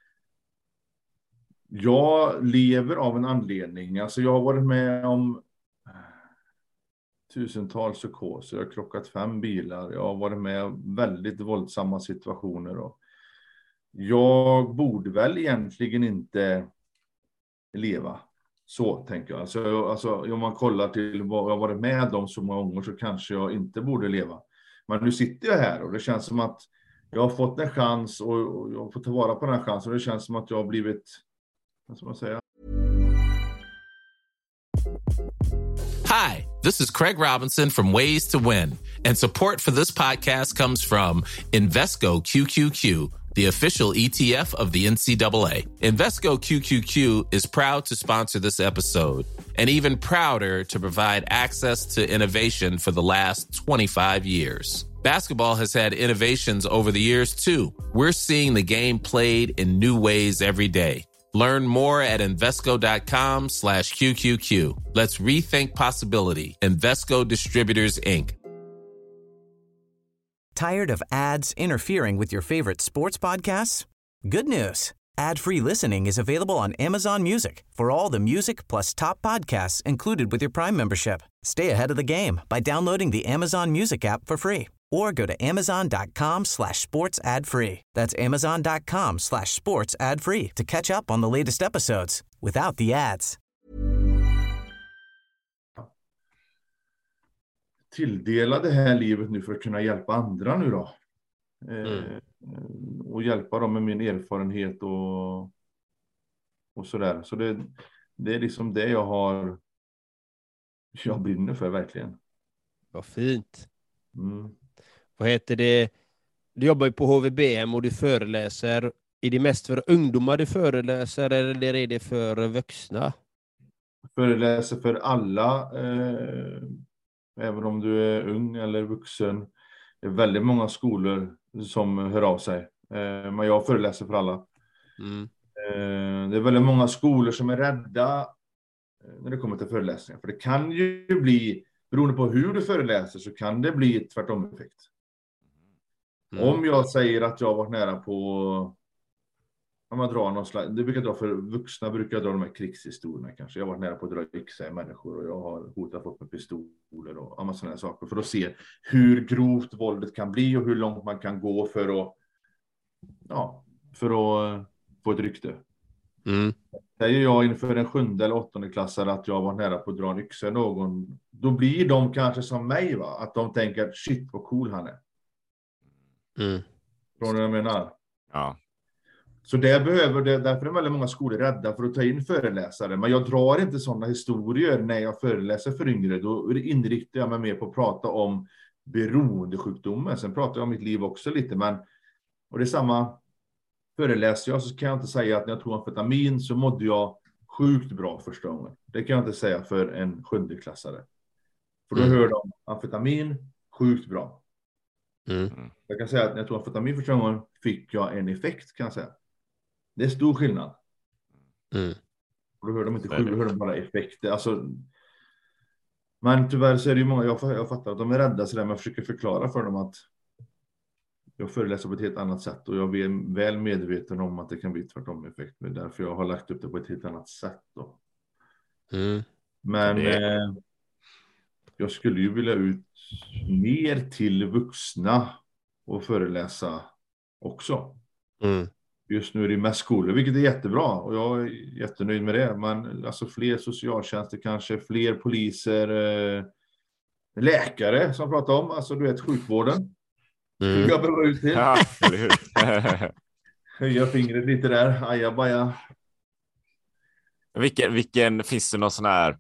jag lever av en anledning. Alltså jag har varit med om tusentals psykoser. Jag har krockat fem bilar. Jag har varit med om väldigt våldsamma situationer. Och jag borde väl egentligen inte leva. Så tänker jag. Alltså, alltså om man kollar till vad jag har varit med om så många gånger så kanske jag inte borde leva. Men nu sitter jag här och det känns som att jag har fått en chans och jag får ta vara på den här chansen. Och det känns som att jag har blivit, vad ska man säga? Hi, this is Craig Robinson from Ways to Win, and support for this podcast comes from Invesco Q Q Q, the official E T F of the N C double A. Invesco Q Q Q is proud to sponsor this episode, and even prouder to provide access to innovation for the last twenty-five years. Basketball has had innovations over the years, too. We're seeing the game played in new ways every day. Learn more at Invesco.com slash QQQ. Let's rethink possibility. Invesco Distributors, Incorporated. Tired of ads interfering with your favorite sports podcasts? Good news. Ad-free listening is available on Amazon Music for all the music plus top podcasts included with your Prime membership. Stay ahead of the game by downloading the Amazon Music app for free or go to amazon.com slash sports ad free. That's amazon.com slash sports ad free to catch up on the latest episodes without the ads. Tilldela det här livet nu för att kunna hjälpa andra nu då. Mm. Eh, och hjälpa dem med min erfarenhet och, och sådär. Så det, det är liksom det jag har, jag brinner för verkligen. Vad fint. Mm. Vad heter det? Du jobbar ju på H V B M och du föreläser. Är det mest för ungdomar du föreläser eller är det för vuxna? Föreläser för alla, eh, även om du är ung eller vuxen. Det är väldigt många skolor som hör av sig. Eh, men jag föreläser för alla. Mm. Eh, det är väldigt många skolor som är rädda eh, när det kommer till föreläsningar. För det kan ju bli, beroende på hur du föreläser, så kan det bli tvärtom effekt. Mm. Om jag säger att jag har varit nära på, om man drar någon slags, det brukar dra för vuxna, brukar jag dra de här krigshistorierna kanske. Jag har varit nära på att dra yxa i människor och jag har hotat folk med pistoler och alla sådana här saker. För att se hur grovt våldet kan bli och hur långt man kan gå för att, ja, för att få ett rykte. Mm. Säger jag inför en sjunde eller åttonde klassare att jag har varit nära på att dra en yxa i någon, då blir de kanske som mig, va? Att de tänker, shit vad cool han är. Mm. Från det jag menar. Ja. Så det behöver det, därför är väldigt många skolor rädda för att ta in föreläsare. Men jag drar inte sådana historier när jag föreläser för yngre. Då inriktar jag mig mer på att prata om beroendesjukdomar. Sen pratar jag om mitt liv också lite. Men, och det är samma, föreläser jag så kan jag inte säga att när jag tog amfetamin så mådde jag sjukt bra första gången. Det kan jag inte säga för en sjundeklassare. För då mm. hör de amfetamin, sjukt bra. Mm. Jag kan säga att när jag tog amfetamin första gången fick jag en effekt, kan jag säga. Det är stor skillnad. Mm. Och då hör de inte sju, då hör de bara effekter. Alltså, men tyvärr så är det ju många, jag, jag fattar att de är rädda så där, men jag försöker förklara för dem att jag föreläser på ett helt annat sätt och jag är väl medveten om att det kan bli tvärtom effekt. Det är därför jag har lagt upp det på ett helt annat sätt då. Mm. Men det... eh, jag skulle ju vilja ut mer till vuxna och föreläsa också. Mm. Just nu är det mest skolor, vilket är jättebra och jag är jättenöjd med det. Men alltså fler socialtjänster kanske, fler poliser, eh, läkare som pratar om, alltså du vet sjukvården. Mm. Jag behöver ut till. Ja, eller hur? Höja fingret lite där, aja baja. Vilken, vilken, finns det någon sån här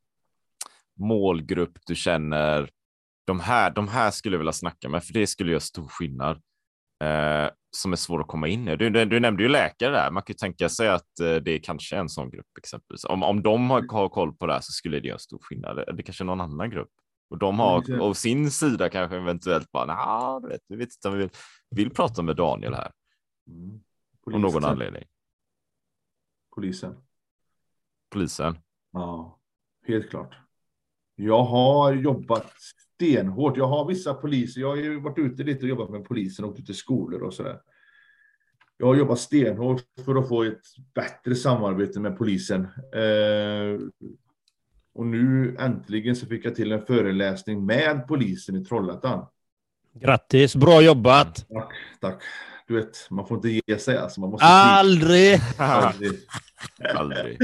målgrupp du känner, de här, de här skulle jag vilja snacka med, för det skulle göra stor skillnad. Eh, som är svår att komma in i. Du, du, du nämnde ju läkare där. Man kan ju tänka sig att eh, det är kanske en sån grupp exempelvis. Om, om de har, har koll på det här så skulle det göra stor skillnad. Det, det kanske är någon annan grupp. Och de har av sin sida kanske eventuellt bara, nah, du vet, vi vet inte om vi vill, vill prata med Daniel här. Mm. Av någon anledning. Polisen. polisen. Ja, helt klart. Jag har jobbat stenhårt. Jag har vissa poliser. Jag har ju varit ute lite och jobbat med polisen och åkt ut till skolor och sådär. Jag har jobbat stenhårt för att få ett bättre samarbete med polisen. Eh, och nu äntligen så fick jag till en föreläsning med polisen i Trollhättan. Grattis, bra jobbat. Tack, tack. Du vet, man får inte ge sig. Alltså, man måste Aldrig! Aldrig. Aldrig.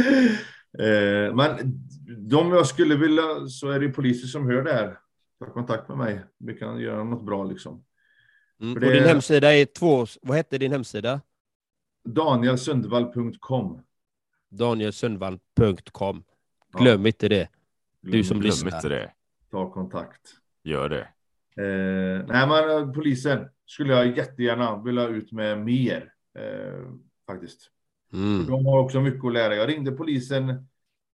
eh, men de jag skulle vilja, så är det poliser som hör det här. Ta kontakt med mig. Vi kan göra något bra liksom. Mm. det Och din är- hemsida är två... Vad heter din hemsida? daniel sundvall punkt com. daniel sundvall punkt com. Glöm inte det. Du som Glöm lyssnar. inte det. Ta kontakt. Gör det. Eh, nej, men eh, polisen skulle jag jättegärna vilja ut med mer. Eh, faktiskt. Mm. De har också mycket att lära. Jag ringde polisen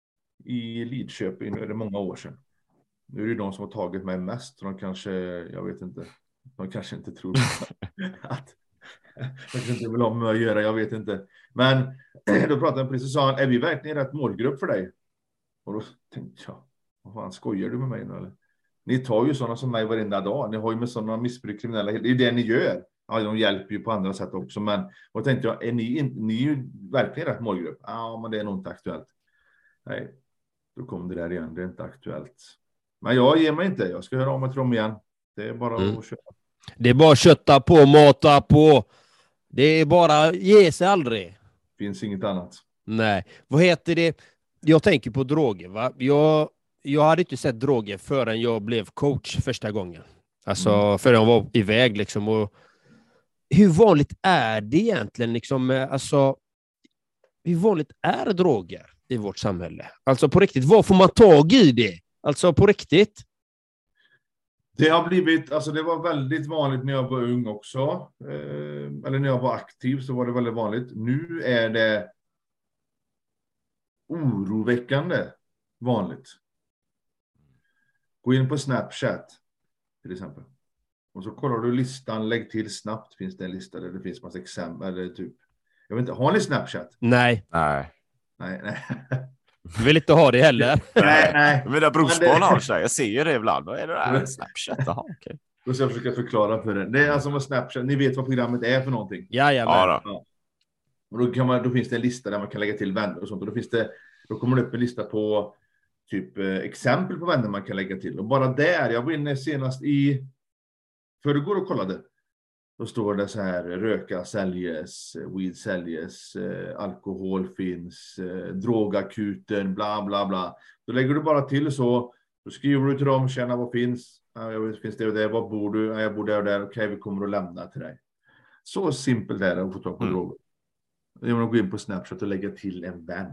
i Lidköping, nu är det många år sedan. Nu är det de som har tagit mig mest. De kanske, jag vet inte. De kanske inte tror att de kanske inte vill ha med att göra, jag vet inte. Men då pratade jag med polisen och sa han, är vi verkligen rätt målgrupp för dig? Och då tänkte jag, vad fan, skojar du med mig nu eller? Ni tar ju sådana som mig varenda dag. Ni har ju med sådana missbruk kriminella. Det är det ni gör. Ja, de hjälper ju på andra sätt också. Men och tänkte jag, är ni, ni är ju verkligen rätt målgrupp. Ja, men det är nog inte aktuellt. Nej, då kom det där igen. Det är inte aktuellt. Men jag ger mig inte. Jag ska höra om mig till dem igen. Det är bara Mm. att köra. Det är bara att kötta på, mata på. Det är bara ge sig aldrig. Finns inget annat. Nej. Vad heter det? Jag tänker på droger, va? Jag, jag hade inte sett droger förrän jag blev coach första gången. Alltså, Mm. förrän jag var iväg liksom. Och hur vanligt är det egentligen liksom, alltså, hur vanligt är droger i vårt samhälle? Alltså på riktigt, vad får man tag i det? Alltså på riktigt? Det har blivit, alltså det var väldigt vanligt när jag var ung också. Eh, eller när jag var aktiv så var det väldigt vanligt. Nu är det oroväckande vanligt. Gå in på Snapchat till exempel. Och så kollar du listan, lägg till snabbt, finns det en lista där det finns massa exempel eller typ. Jag vet inte, har ni Snapchat? Nej, Nej. Nej, nej. jag vill inte ha det heller. nej, nej. Mina brorsbarn Men det- har sig. Jag ser ju det ibland. Vad är det där? Snapchat? Jaha, okej. Då ska jag försöka förklara för er. Det är alltså med Snapchat, ni vet vad programmet är för någonting. Jajamän. Ja då. Och då, kan man, då finns det en lista där man kan lägga till vänner och sånt. Och då, finns det, då kommer det upp en lista på typ eh, exempel på vänner man kan lägga till. Och bara där, jag var inne senast i förrgår och kollade. Då står det så här, röka säljes, weed säljes, eh, alkohol finns, eh, drogakuten, bla bla bla. Då lägger du bara till så, då skriver du till dem, känna vad finns. Ja, jag vet, finns det och det, var bor du? Ja, jag bor där och där, okej vi kommer att lämna till dig. Så simpelt är det att få tag på Mm. droger. Genom att gå in på Snapchat och lägga till en vän.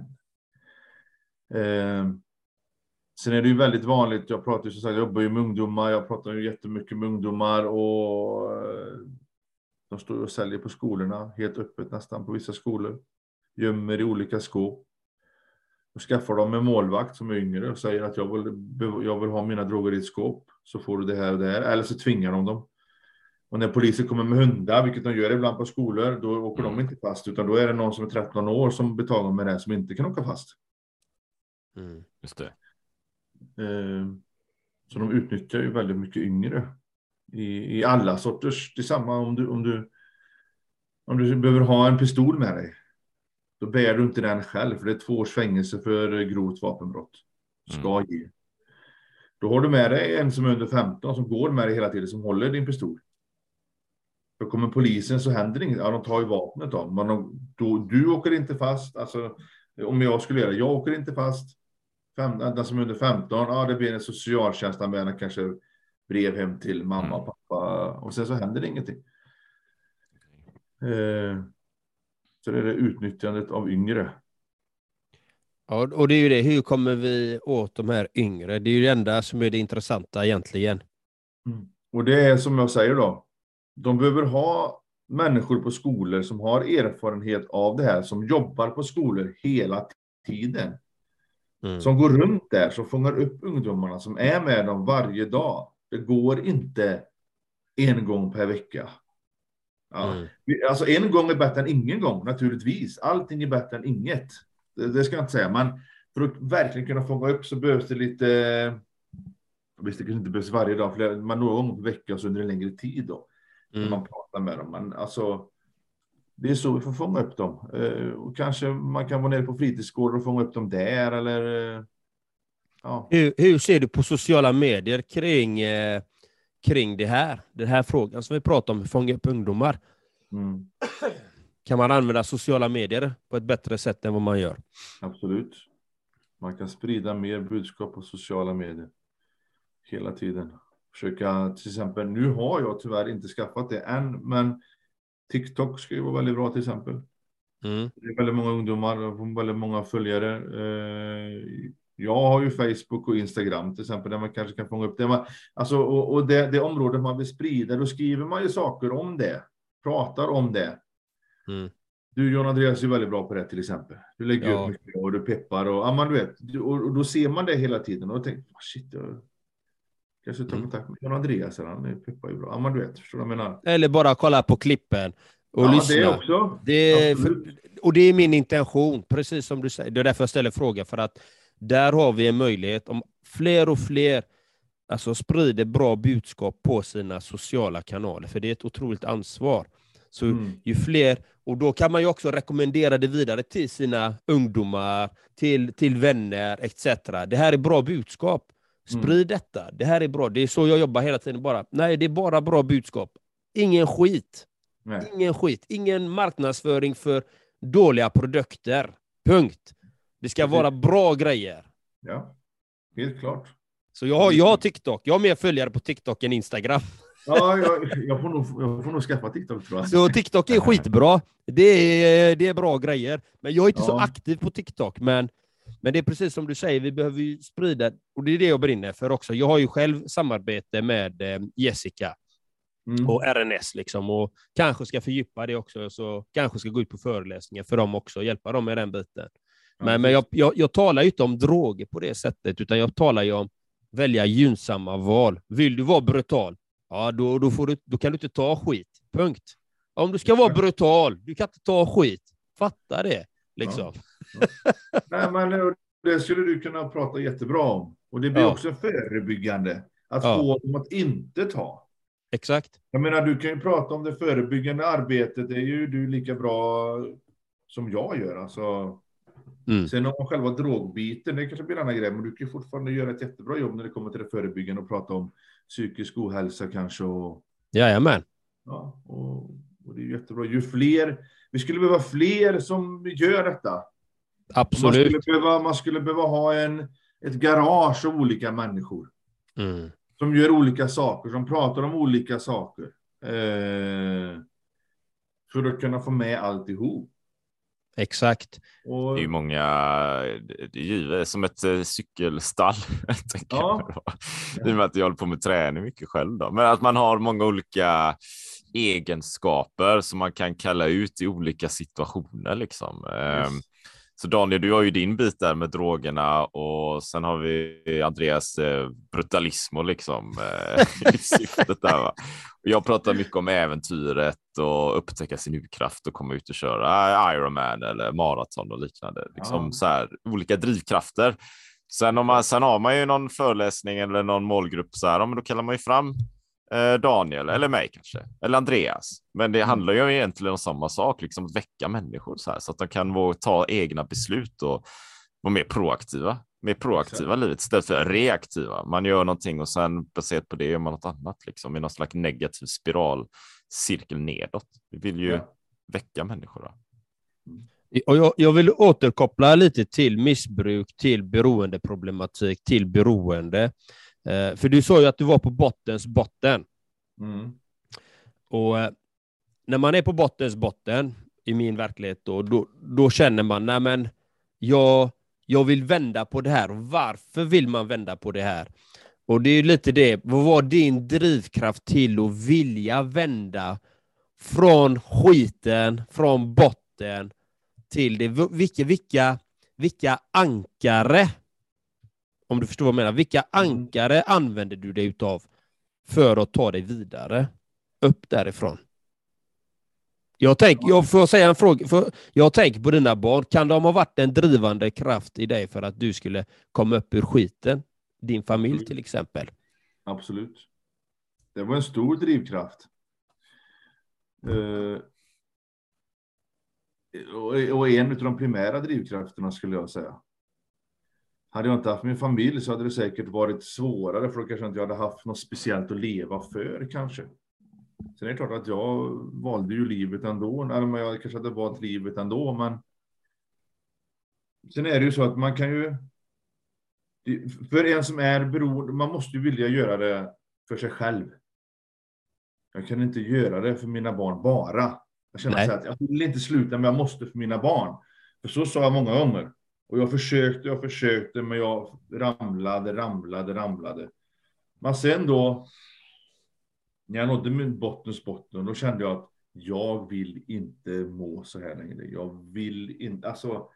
Eh, sen är det ju väldigt vanligt, jag pratar ju som sagt, jag jobbar ju med ungdomar, jag pratar ju jättemycket med ungdomar och eh, de står och säljer på skolorna, helt öppet nästan på vissa skolor. Gömmer i olika skåp. Och skaffar de en målvakt som är yngre och säger att jag vill, jag vill ha mina droger i ett skåp, så får du det här och det här. Eller så tvingar de dem. Och när polisen kommer med hundar, vilket de gör ibland på skolor, då åker Mm. de inte fast, utan då är det någon som är tretton år som betalar med det som inte kan åka fast. Mm. Just det. Eh, så de utnyttjar ju väldigt mycket yngre i, i alla sorters. Det är samma om du, om du om du behöver ha en pistol med dig, då bär du inte den själv, för det är två års fängelse för grovt vapenbrott. Ska ge. Då har du med dig en som är under femton som går med dig hela tiden, som håller din pistol. Då kommer polisen så händer inget. Ja, de tar ju vapnet av. Men de, då, du åker inte fast. Alltså, om jag skulle göra, jag åker inte fast. Fem, den som är under femton, ja, det blir en socialtjänstanmälan, kanske brev hem till mamma och pappa. Och sen så händer det ingenting. Eh, så det är det utnyttjandet av yngre. Ja, och det är ju det. Hur kommer vi åt de här yngre? Det är ju det enda som är det intressanta egentligen. Mm. Och det är som jag säger då. De behöver ha människor på skolor som har erfarenhet av det här, som jobbar på skolor hela tiden. Mm. Som går runt där, som fångar upp ungdomarna, som är med dem varje dag. Det går inte en gång per vecka. Ja. Mm. Alltså en gång är bättre än ingen gång, naturligtvis. Allting är bättre än inget. Det, det ska jag inte säga. Men för att verkligen kunna fånga upp så behövs det lite, visst det kanske inte behövs varje dag, för man några gånger på veckan så under en längre tid då, mm. när man pratar med dem. Man, alltså, det är så vi får fånga upp dem. Eh, och kanske man kan vara nere på fritidsgården och fånga upp dem där, eller... Eh, ja. hur, hur ser du på sociala medier kring, eh, kring det här? Den här frågan som vi pratar om, fånga upp ungdomar. Mm. Kan man använda sociala medier på ett bättre sätt än vad man gör? Absolut. Man kan sprida mer budskap på sociala medier. Hela tiden. Försöka, till exempel, nu har jag tyvärr inte skaffat det än, men TikTok ska ju vara väldigt bra till exempel. Mm. Det är väldigt många ungdomar och väldigt många följare. Jag har ju Facebook och Instagram till exempel, där man kanske kan fånga upp det. Alltså, och och det, det området man vill sprida, då skriver man ju saker om det. Pratar om det. Mm. Du, John Andreas är väldigt bra på det till exempel. Du lägger ja. upp mycket och du peppar. Och, ja, man, du vet, och, och då ser man det hela tiden. Och tänker, oh, shit, jag kanske tar kontakt med John Andreas. Han peppar ju bra. Ja, man, du vet, förstår du vad jag menar? Eller bara kolla på klippen och ja, lyssna. Det också. Det är, för, och det är min intention, precis som du säger. Det är därför jag ställer frågan, för att där har vi en möjlighet om fler och fler alltså sprider bra budskap på sina sociala kanaler, för det är ett otroligt ansvar. Så mm. ju fler, och då kan man ju också rekommendera det vidare till sina ungdomar, till, till vänner et cetera. Det här är bra budskap. Sprid mm. detta. Det här är bra. Det är så jag jobbar hela tiden bara. Nej, det är bara bra budskap. Ingen skit. Nej. Ingen skit. Ingen marknadsföring för dåliga produkter. Punkt. Det ska vara bra grejer. Ja, helt klart. Så jag har, jag har TikTok. Jag har mer följare på TikTok än Instagram. Ja, jag, jag, får nog, jag får nog skaffa TikTok, tror jag. Så TikTok är skitbra. Det är, det är bra grejer. Men jag är inte ja. så aktiv på TikTok. Men, men det är precis som du säger, vi behöver ju sprida. Och det är det jag brinner för också. Jag har ju själv samarbete med eh, Jessica mm. och R N S. Liksom, och kanske ska fördjupa det också. Så kanske ska gå ut på föreläsningar för dem också. Hjälpa dem med den biten. Ja, men men jag, jag, jag talar ju inte om droger på det sättet. Utan jag talar ju om välja gynnsamma val. Vill du vara brutal? Ja, då, då, får du, då kan du inte ta skit. Punkt. Om du ska vara brutal, du kan inte ta skit. Fatta det, liksom. Ja. Ja. Nej, men det skulle du kunna prata jättebra om. Och det blir ja. också förebyggande. Att ja. få dem att inte ta. Exakt. Jag menar, du kan ju prata om det förebyggande arbetet. Det är ju du lika bra som jag gör. Alltså... Mm. Sen om själva drogbiten, det kanske blir en annan grej, men du kan fortfarande göra ett jättebra jobb när det kommer till det förebyggande och prata om psykisk ohälsa kanske. Och, Jajamän. Ja, och, och det är jättebra. Ju fler, vi skulle behöva fler som gör detta. Absolut. Man skulle behöva, man skulle behöva ha en, ett garage av olika människor. Mm. Som gör olika saker, som pratar om olika saker. Eh, för att kunna få med alltihop. Exakt. Och... Det är ju många, det är ju som ett uh, cykelstall. Ja. I och med att jag håller på med träning mycket själv då. Men att man har många olika egenskaper som man kan kalla ut i olika situationer liksom. Yes. Um, så Daniel, du har ju din bit där med drogerna och sen har vi Andreas eh, brutalism och liksom eh, syftet där, va? Och jag pratar mycket om äventyret och upptäcka sin urkraft och komma ut och köra Ironman eller maraton och liknande. Liksom ja. så här, olika drivkrafter. Sen, om man, sen har man ju någon föreläsning eller någon målgrupp så här, ja, men då kallar man ju fram eh, Daniel eller mig kanske, eller Andreas. Men det handlar ju egentligen om samma sak, liksom att väcka människor så här, så att de kan våga ta egna beslut och vara mer proaktiva. Mer proaktiva i livet istället för reaktiva. Man gör någonting och sen baserat på det gör man något annat liksom, i någon slags negativ spiral, cirkel nedåt. Vi vill ju ja. väcka människor då. Och jag, jag vill återkoppla lite till missbruk, till beroendeproblematik, till beroende. Eh, för du sa ju att du var på bottens botten. Mm. Och eh, när man är på bottens botten i min verklighet då, då, då känner man, nej men jag, jag vill vända på det här. Och varför vill man vända på det här? Och det är ju lite det, vad var din drivkraft till att vilja vända från skiten, från botten till det? Vilka, vilka, vilka ankare, om du förstår vad jag menar, vilka ankare använder du dig utav för att ta dig vidare upp därifrån? Jag tänker, jag får säga en fråga, för jag tänker på dina barn. Kan de ha varit en drivande kraft i dig för att du skulle komma upp ur skiten? Din familj Absolut. till exempel. Absolut. Det var en stor drivkraft. Uh, och, och en av de primära drivkrafterna skulle jag säga. Hade jag inte haft min familj så hade det säkert varit svårare, för då kanske inte jag hade haft något speciellt att leva för kanske. Sen är det klart att jag valde ju livet ändå. Eller jag kanske hade valt livet ändå, men sen är det ju så att man kan ju, för en som är beroende, man måste ju vilja göra det för sig själv. Jag kan inte göra det för mina barn bara. Jag känner så att jag vill inte sluta, men jag måste för mina barn. För så sa jag många gånger. Och jag försökte, jag försökte, men jag ramlade, ramlade, ramlade. Men sen då, när jag nådde min bottens botten, då kände jag att jag vill inte må så här längre. Jag vill inte, alltså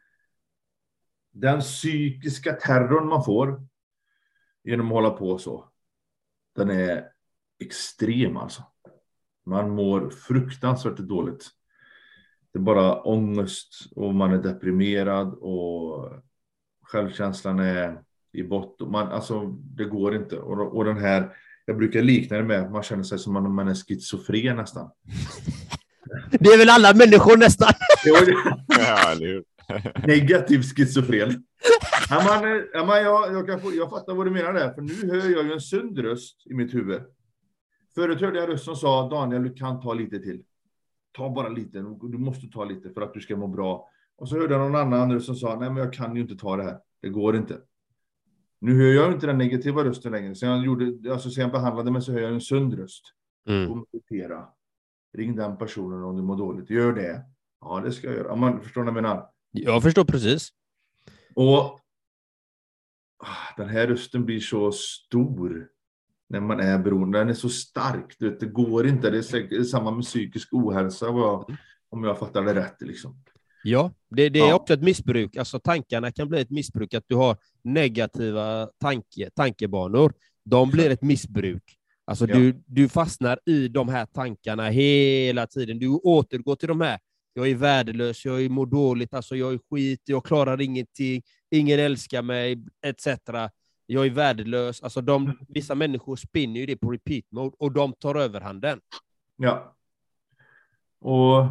den psykiska terrorn man får genom att hålla på så, den är extrem alltså. Man mår fruktansvärt dåligt. Det är bara ångest och man är deprimerad och självkänslan är i botten. Man, alltså, det går inte. Och, och den här, jag brukar likna det med att man känner sig som man, man är schizofren nästan. Det är väl alla människor nästan. Ja, eller hur? Negativ schizofren. Ja, man, ja, man, jag, jag, kan få, jag fattar vad du menar där. För nu hör jag ju en sund röst i mitt huvud. Förut hörde jag röst som sa: Daniel, du kan ta lite till. Ta bara lite. Du måste ta lite för att du ska må bra. Och så hörde jag någon annan röst som sa: nej, men jag kan ju inte ta det här. Det går inte. Nu hör jag inte den negativa rösten längre. Sen jag, gjorde, alltså, sen jag behandlade mig så hör jag en sund röst. Mm. Och meditera. Ring den personen om du mår dåligt. Gör det. Ja, det ska jag göra. Man förstår vad jag menar. Jag förstår precis. Och den här rösten blir så stor när man är beroende. Den är så stark. Det går inte. Det är samma med psykisk ohälsa, om jag fattar det rätt. Liksom. Ja, det, det är ja. också ett missbruk. Alltså tankarna kan bli ett missbruk. Att du har negativa tanke, tankebanor. De blir ett missbruk. Alltså ja. du, du fastnar i de här tankarna hela tiden. Du återgår till de här. Jag är värdelös, jag mår dåligt, alltså jag är skit, jag klarar ingenting, ingen älskar mig, et cetera. Jag är värdelös. Alltså de, vissa människor spinner ju det på repeat mode och de tar överhanden. Ja. Och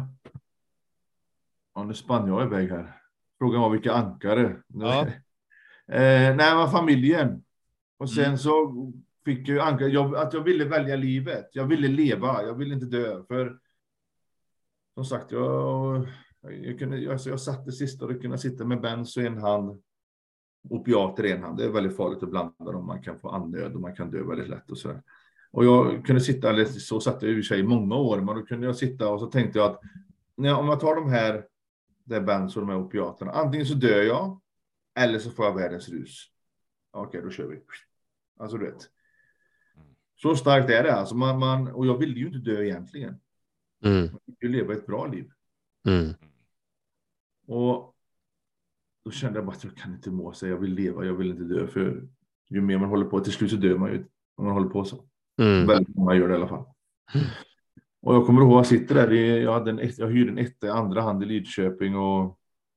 ja, nu spann jag iväg här. Frågan var vilka ankare. Ja. eh, nej, var familjen. Och sen mm. så fick jag ankare jag, att jag ville välja livet. Jag ville leva, jag ville inte dö. För som sagt, jag, jag, kunde, alltså jag satt det sista och kunde sitta med bens och en hand, opiater i en hand. Det är väldigt farligt att blanda dem. Man kan få andnöd och man kan dö väldigt lätt och sådär. Och jag kunde sitta, eller så satt jag i sig i många år, men då kunde jag sitta och så tänkte jag att nej, om jag tar de här, det är bens och de här opiaterna, antingen så dör jag eller så får jag världens rus. Okej, då kör vi. Alltså du vet. Så starkt är det alltså. Man, man, och jag ville ju inte dö egentligen. Mm. Man vill leva ett bra liv. Mm. Och då kände jag bara att jag kan inte må sig. Jag vill leva, jag vill inte dö. För ju mer man håller på, till slut så dör man ju om man håller på så. Mm. Väldigt många gör det i alla fall. Mm. Och jag kommer ihåg att jag sitter där. I, jag, hade en, jag hyrde en etta andra hand i Lidköping. Och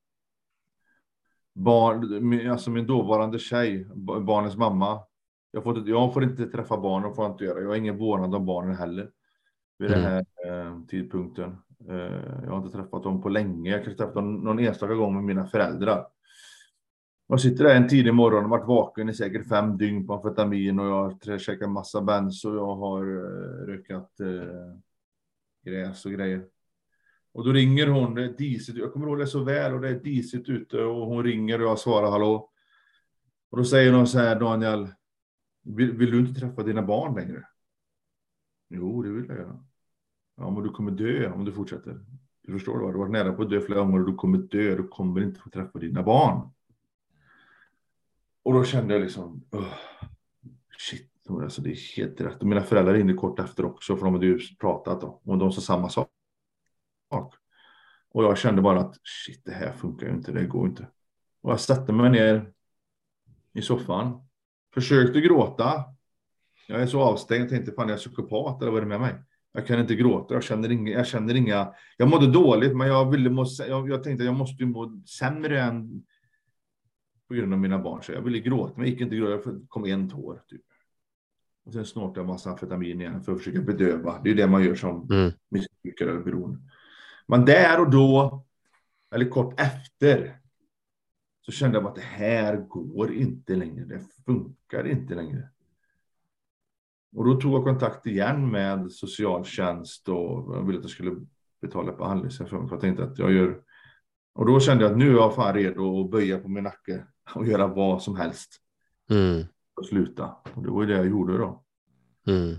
barn, alltså min dåvarande tjej, barnens mamma. Jag får, jag får inte träffa barnen, och får inte göra. Jag har ingen vårdnad om barnen heller. Vid mm. den här eh, tidpunkten. Eh, jag har inte träffat dem på länge. Jag kan träffa dem någon enstaka gång med mina föräldrar. Jag sitter där en tidig morgon och varit vaken i säkert fem dygn på amfetamin. Och jag har käkat massa bens och jag har eh, rökat eh, gräs och grejer. Och då ringer hon, det är disigt. Jag kommer ihåg det så väl, och det är disigt ute. Och hon ringer och jag svarar hallå. Och då säger hon så här: Daniel, vill, vill du inte träffa dina barn längre? Jo, det vill jag göra. Ja, men du kommer dö om du fortsätter. Du förstår det, va? Du har varit nära på att dö flera gånger och du kommer dö. Du kommer inte få träffa dina barn. Och då kände jag liksom, oh, shit, alltså det är helt rätt. Och mina föräldrar ringde kort efter också, för de hade ju pratat då, och de sa samma sak. Och jag kände bara att shit, det här funkar ju inte, det går inte. Och jag satte mig ner i soffan, försökte gråta. Jag är så avstängd, tänkte fan, jag är psykopat eller vad är det med mig? Jag kan inte gråta, jag känner inga, jag känner inga, jag mådde dåligt, men jag ville må, jag, jag tänkte att jag måste ju må sämre än på grund av mina barn, så jag ville gråta, men jag gick inte gråta, jag kom en tår typ. Och sen snortade jag massa amfetamin igen för att försöka bedöva. Det är det man gör som mm. missbrukare eller beroende. Men där och då, eller kort efter, så kände jag att det här går inte längre. Det funkar inte längre. Och då tog jag kontakt igen med socialtjänst och jag ville att jag skulle betala på handling. För jag tänkte att jag gör... Och då kände jag att nu är jag fan redo att böja på min nacke och göra vad som helst. Mm. Och sluta. Och det var det jag gjorde då. Mm.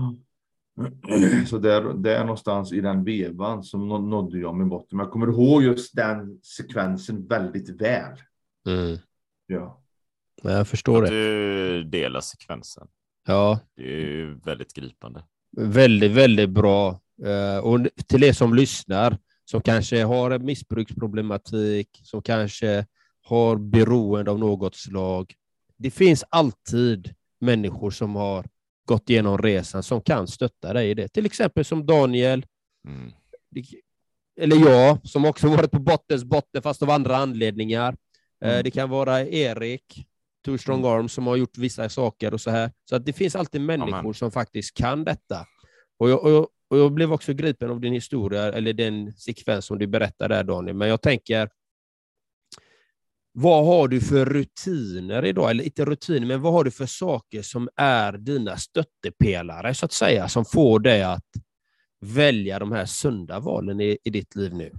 Så där, där någonstans i den vevan som nådde jag min botten. Men jag kommer ihåg just den sekvensen väldigt väl. Mm. Ja. Jag förstår att det. Du delar sekvensen. Ja. Det är ju väldigt gripande. Väldigt, väldigt bra. Och till er som lyssnar, som kanske har en missbruksproblematik, som kanske har beroende av något slag. Det finns alltid människor som har gått igenom resan som kan stötta dig i det. Till exempel som Daniel. Mm. Eller jag, som också varit på bottens botten fast av andra anledningar. Mm. Det kan vara Erik, Two Strong Arms, som har gjort vissa saker och så här. Så att det finns alltid människor Amen. Som faktiskt kan detta. Och jag, och, jag, och jag blev också gripen av din historia, eller den sekvens som du berättar där, Daniel. Men jag tänker, vad har du för rutiner idag? Eller inte rutiner, men vad har du för saker som är dina stöttepelare, så att säga, som får dig att välja de här sunda valen i, i ditt liv nu?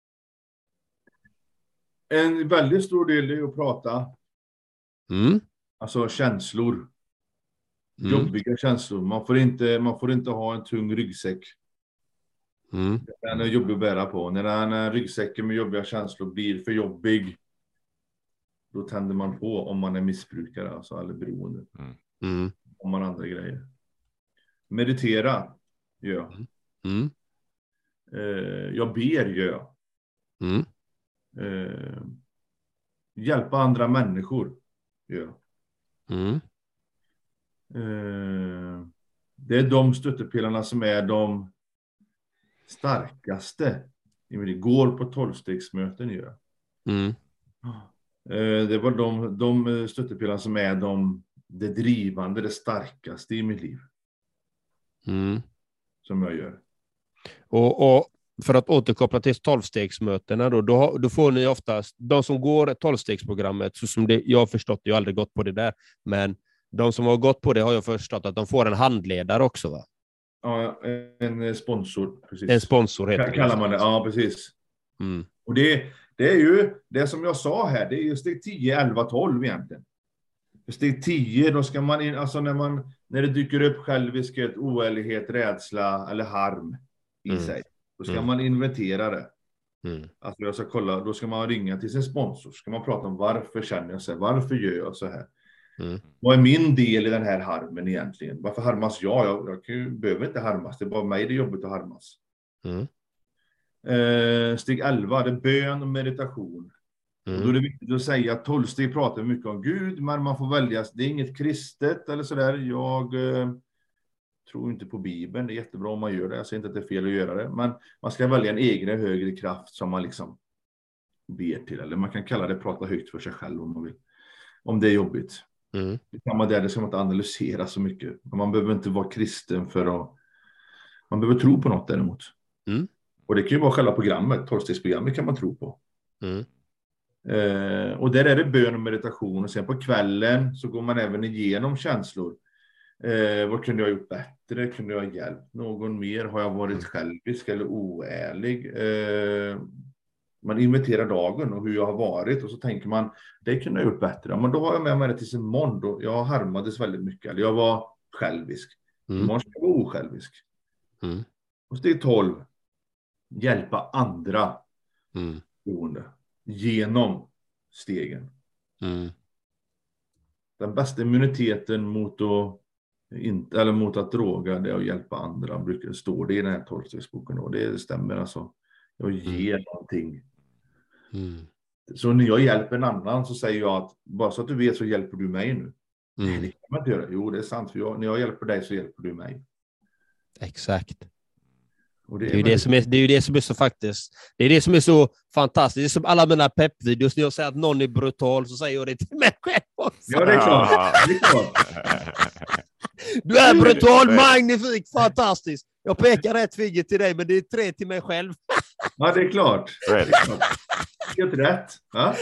En väldigt stor del är att prata. Mm. Alltså känslor. Mm. Jobbiga känslor. Man får inte, man får inte ha en tung ryggsäck. Mm. Den är jobbig att bära på. När den här ryggsäcken med jobbiga känslor blir för jobbig, då tänder man på om man är missbrukare, alltså, eller beroende. Mm. Mm. Om man andra grejer. Meditera gör jag. Mm. Eh, jag ber gör jag. Mm. Eh, hjälpa andra människor gör jag. Mm. Eh, det är de stöttepelarna som är de starkaste. Det går på tolvstegsmöten gör jag. Mm. Eh, det var de, de stöttepelarna som är de, det drivande, det starkaste i mitt liv. Mm. Som jag gör. Och, och för att återkoppla till tolvstegsmötena då, då, då får ni oftast, de som går tolvstegsprogrammet, så som det, jag har förstått, jag har aldrig gått på det där, men de som har gått på det har jag förstått att de får en handledare också, va? Ja, en sponsor. Precis. En sponsor heter det. Kallar man det, ja precis. Mm. Och det, det är ju, det som jag sa här, det är ju steg tio, elva, tolv egentligen. För steg tio, då ska man, in, alltså när man, när det dyker upp själviskhet, oärlighet, rädsla eller harm i mm. sig, då ska mm. man inventera det. Mm. Alltså jag ska kolla, då ska man ringa till sin sponsor, ska man prata om varför känner jag så här, varför gör jag så här? Mm. Vad är min del i den här harmen egentligen? Varför harmas jag? Jag, jag kan ju, behöver inte harmas, det är bara mig det är jobbigt att harmas. Mm. Eh, steg elva, det är bön och meditation. Mm. Och då är det viktigt att säga att tolv steg pratar mycket om Gud, men man får välja, det är inget kristet eller sådär. Jag eh, tror inte på Bibeln, det är jättebra om man gör det, jag säger inte att det är fel att göra det, men man ska välja en egen högre kraft som man liksom ber till, eller man kan kalla det prata högt för sig själv om man vill, om det är jobbigt. Mm. Det kan man där, det ska man inte analysera så mycket, man behöver inte vara kristen för att, man behöver tro på något däremot. Mm. Och det kan ju vara själva programmet, tolvstegsprogrammet kan man tro på. Mm. Eh, och där är det bön och meditation, och sen på kvällen så går man även igenom känslor. Eh, vad kunde jag ha gjort bättre? Kunde jag ha hjälpt någon mer? Har jag varit självisk eller oärlig? Eh, man inventerar dagen och hur jag har varit, och så tänker man, det kunde jag ha gjort bättre. Men då har jag med mig det tills imorgon då jag harmades väldigt mycket, eller jag var självisk. Mm. Imorgon ska jag vara osjälvisk. Mm. Och steg tolv, hjälpa andra mm. beroende genom stegen. Mm. Den bästa immuniteten mot att inte, eller mot att droga, det är att hjälpa andra, brukar stå det i den här tolvstegsboken, och det stämmer alltså. Jag ger mm. någonting. Mm. Så när jag hjälper en annan så säger jag att bara så att du vet så hjälper du mig nu. Mm. Nej, det kan man inte göra. Jo, det är sant, för jag, när jag hjälper dig så hjälper du mig. Exakt. Och det, är det, är det, som är, det är ju det som är så faktiskt. Det är det som är så fantastiskt. Det är som alla mina peppvideos. När jag säger att någon är brutal så säger jag det till mig själv också. Ja, det är klart. Det är klart. Du är brutal, magnifik, fantastisk. Jag pekar rätt finger till dig, men det är tre till mig själv. Ja, det är klart. Det är klart. Helt rätt. Ja?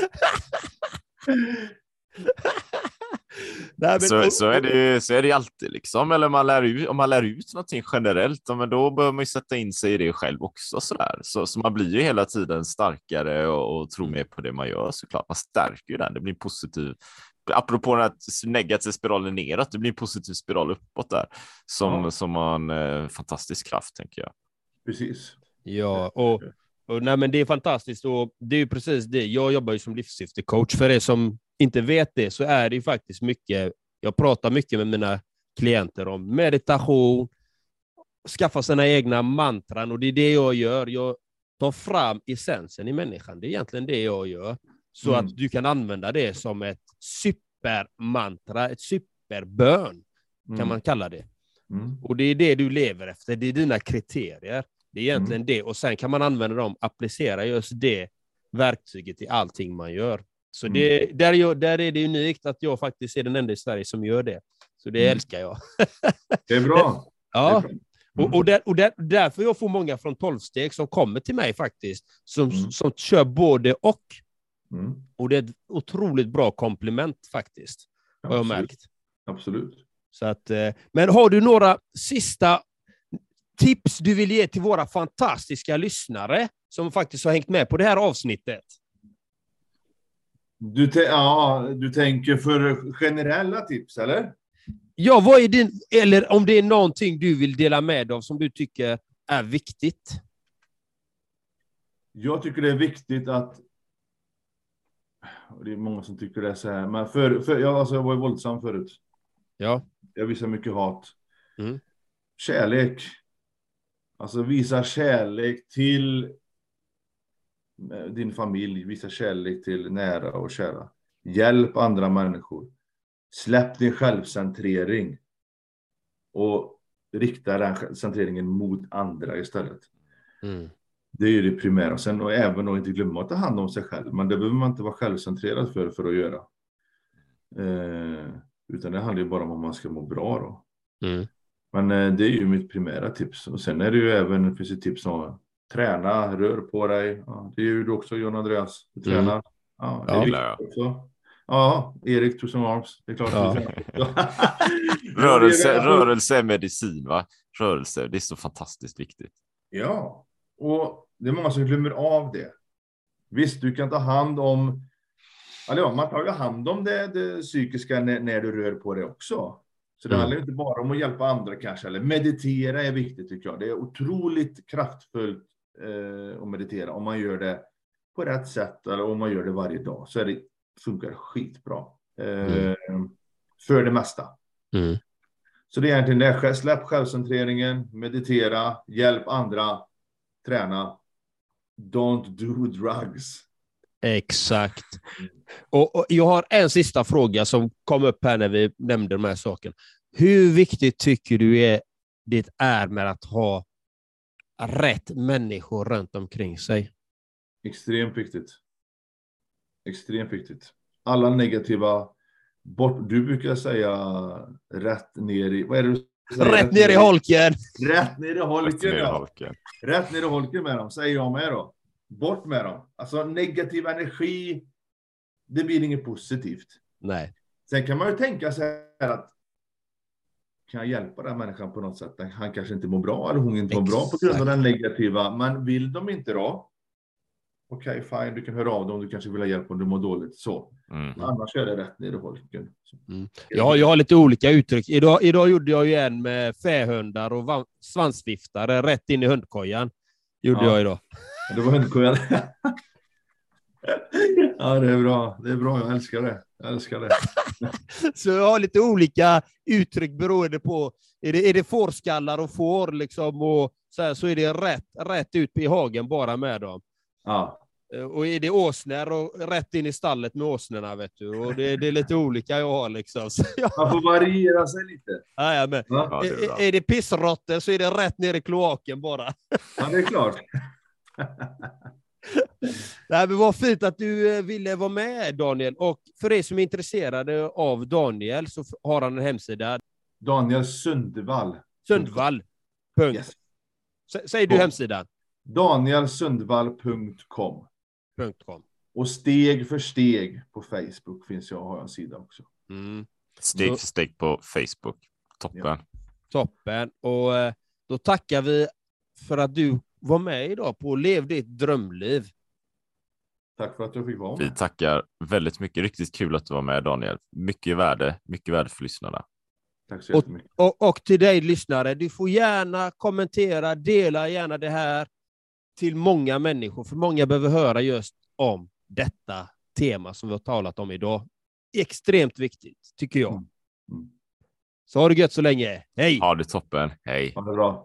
Nej, men, så, så, är det, så är det alltid liksom. Eller om man lär ut, om man lär ut någonting generellt, men då bör man ju sätta in sig i det själv också. Så, där. Så, så man blir ju hela tiden starkare och, och tror mer på det man gör, såklart. Man stärker ju den, det blir en positiv. Apropå den här negativa spiralen neråt, det blir en positiv spiral uppåt där. Som, ja. som har en eh, fantastisk kraft, tänker jag. Precis. Ja, och, och nej, men det är fantastiskt. Och det är ju precis det. Jag jobbar ju som livssyftecoach. För er som inte vet det så är det ju faktiskt mycket. Jag pratar mycket med mina klienter om meditation, skaffa sina egna mantran, och det är det jag gör. Jag tar fram essensen i människan. Det är egentligen det jag gör. Så mm. att du kan använda det som ett supermantra, ett superbön kan mm. man kalla det. Mm. Och det är det du lever efter. Det är dina kriterier. Det är egentligen mm. det. Och sen kan man använda dem, applicera just det verktyget i allting man gör. Så mm. det, där, jag, där är det unikt att jag faktiskt är den enda i Sverige som gör det. Så det mm. älskar jag. Det är bra. Ja. Det är bra. Mm. Och, och, där, och där, därför jag får många från tolv-steg som kommer till mig faktiskt. Som, mm. som kör både och. Mm. Och det är ett otroligt bra komplement faktiskt. Har jag märkt. Absolut. Så att, men har du några sista tips du vill ge till våra fantastiska lyssnare som faktiskt har hängt med på det här avsnittet? Du, te- ja, du tänker för generella tips, eller? Ja, vad är din, eller om det är någonting du vill dela med av som du tycker är viktigt? Jag tycker det är viktigt att, och det är många som tycker det är så här, men för, för, jag, alltså, jag var ju våldsam förut. Ja. Jag visar mycket hat. Mm. Kärlek. Alltså visa kärlek till din familj, visa kärlek till nära och kära. Hjälp andra människor. Släpp din självcentrering och rikta den centreringen mot andra istället. Mm. Det är ju det primära. Sen och även att inte glömma att ta hand om sig själv. Men det behöver man inte vara självcentrerad för, för att göra. Eh, utan det handlar ju bara om att man ska må bra då. Mm. Men eh, det är ju mitt primära tips. Och sen är det ju även, finns ett tips om träna, rör på dig. Ja, det är ju du också, John Andreas. Du tränar. Mm. Ja, det är ja, viktigt också. Ja, Erik Tusen Arms. Det är klart. Ja. rörelse, rörelse är medicin, va? Rörelse, det är så fantastiskt viktigt. Ja, och det är många som glömmer av det. Visst, du kan ta hand om, eller ja, man tar ju hand om det, det psykiska när, när du rör på det också. Så det mm. handlar inte bara om att hjälpa andra kanske, eller meditera är viktigt tycker jag. Det är otroligt kraftfullt eh, att meditera om man gör det på rätt sätt, eller om man gör det varje dag, så är det, funkar det skitbra. Eh, mm. För det mesta. Mm. Så det är egentligen det, släpp självcentreringen, meditera, hjälp andra, träna. Don't do drugs. Exakt. Och, och jag har en sista fråga som kom upp här när vi nämnde de här sakerna. Hur viktigt tycker du är, det är med att ha rätt människor runt omkring sig? Extremt viktigt. Extremt viktigt. Alla negativa bort. Du brukar säga rätt ner i, vad är det du säger? Rätt ner i holken. Rätt ner i holken. Rätt ner i holken. Rätt ner i holken med dem, säger jag med då. Bort med dem. Alltså negativ energi, det blir inget positivt. Nej. Sen kan man ju tänka sig att kan jag hjälpa den människan på något sätt? Han kanske inte mår bra eller hon inte mår bra på grund av den negativa. Men vill de inte då? Okej, okay, fine. Du kan höra av dem om du kanske vill ha hjälp om du mår dåligt. Så. Mm. Annars är det rätt ner i holken. Mm. Ja, jag har lite olika uttryck. Idag, idag gjorde jag ju en med fähundar och svansviftare rätt in i hundkojan. Gjorde ja. jag idag. Det var hundkojan. Ja, det är bra. Det är bra. Jag älskar det. Jag älskar det. Så jag har lite olika uttryck beroende på. Är det, är det fårskallar och får liksom och så här, så är det rätt, rätt ut i hagen bara med dem. Ja. Och är det åsnor och rätt in i stallet med åsnorna, vet du. Och det, det är lite olika jag har liksom. Så jag... Man får variera sig lite. Ja, ja, men Ja, det är bra. är, är det pissrotter så är det rätt ner i kloaken bara. Ja, det är klart. Nej, men vad fint att du eh, ville vara med, Daniel. Och för er som är intresserade av Daniel så f- har han en hemsida. Daniel Sundvall. Sundvall. Punkt. Yes. S- Säger du Ja. hemsidan? daniel sundvall punkt com. Punkt com. Och steg för steg på Facebook finns jag, har jag en sida också. Mm. Steg Så- för steg på Facebook. Toppen. Ja. Toppen. Och eh, då tackar vi för att du var med idag på Lev ditt drömliv. Tack för att jag fick vara Vi med. tackar väldigt mycket. Riktigt kul att du var med, Daniel. Mycket värde. Mycket värde för lyssnarna. Tack så jättemycket. Och, och till dig lyssnare, du får gärna kommentera, dela gärna det här till många människor, för många behöver höra just om detta tema som vi har talat om idag. Extremt viktigt, tycker jag. Mm. Mm. Så har det gött så länge. Hej! Ha det toppen. Hej. Ha det bra.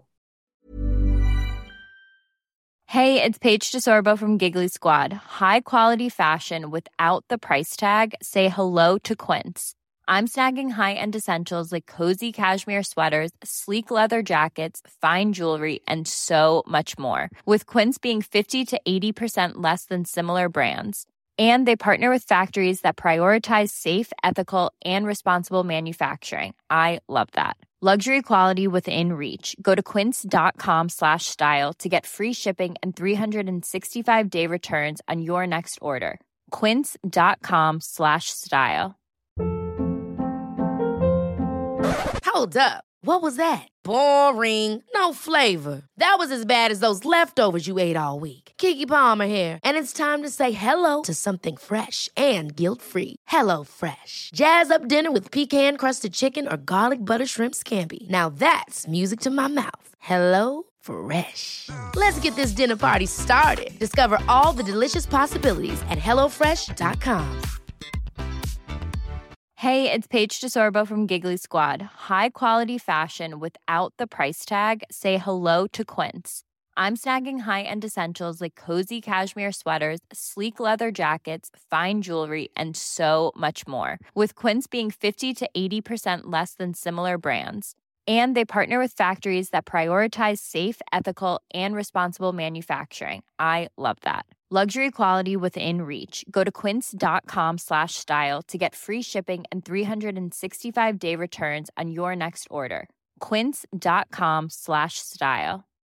Hey, it's Paige DeSorbo from Giggly Squad. High quality fashion without the price tag. Say hello to Quince. I'm snagging high-end essentials like cozy cashmere sweaters, sleek leather jackets, fine jewelry, and so much more. With Quince being fifty to eighty percent less than similar brands. And they partner with factories that prioritize safe, ethical, and responsible manufacturing. I love that. Luxury quality within reach. Go to quince.com slash style to get free shipping and three sixty-five day returns on your next order. Quince.com slash style. Hold up. What was that? Boring. No flavor. That was as bad as those leftovers you ate all week. Keke Palmer here, and it's time to say hello to something fresh and guilt-free. Hello Fresh. Jazz up dinner with pecan-crusted chicken or garlic butter shrimp scampi. Now that's music to my mouth. Hello Fresh. Let's get this dinner party started. Discover all the delicious possibilities at hello fresh dot com. Hey, it's Paige DeSorbo from Giggly Squad. High quality fashion without the price tag. Say hello to Quince. I'm snagging high-end essentials like cozy cashmere sweaters, sleek leather jackets, fine jewelry, and so much more. With Quince being fifty to eighty percent less than similar brands. And they partner with factories that prioritize safe, ethical, and responsible manufacturing. I love that. Luxury quality within reach. Go to quince.com slash style to get free shipping and three sixty-five day returns on your next order. Quince.com slash style.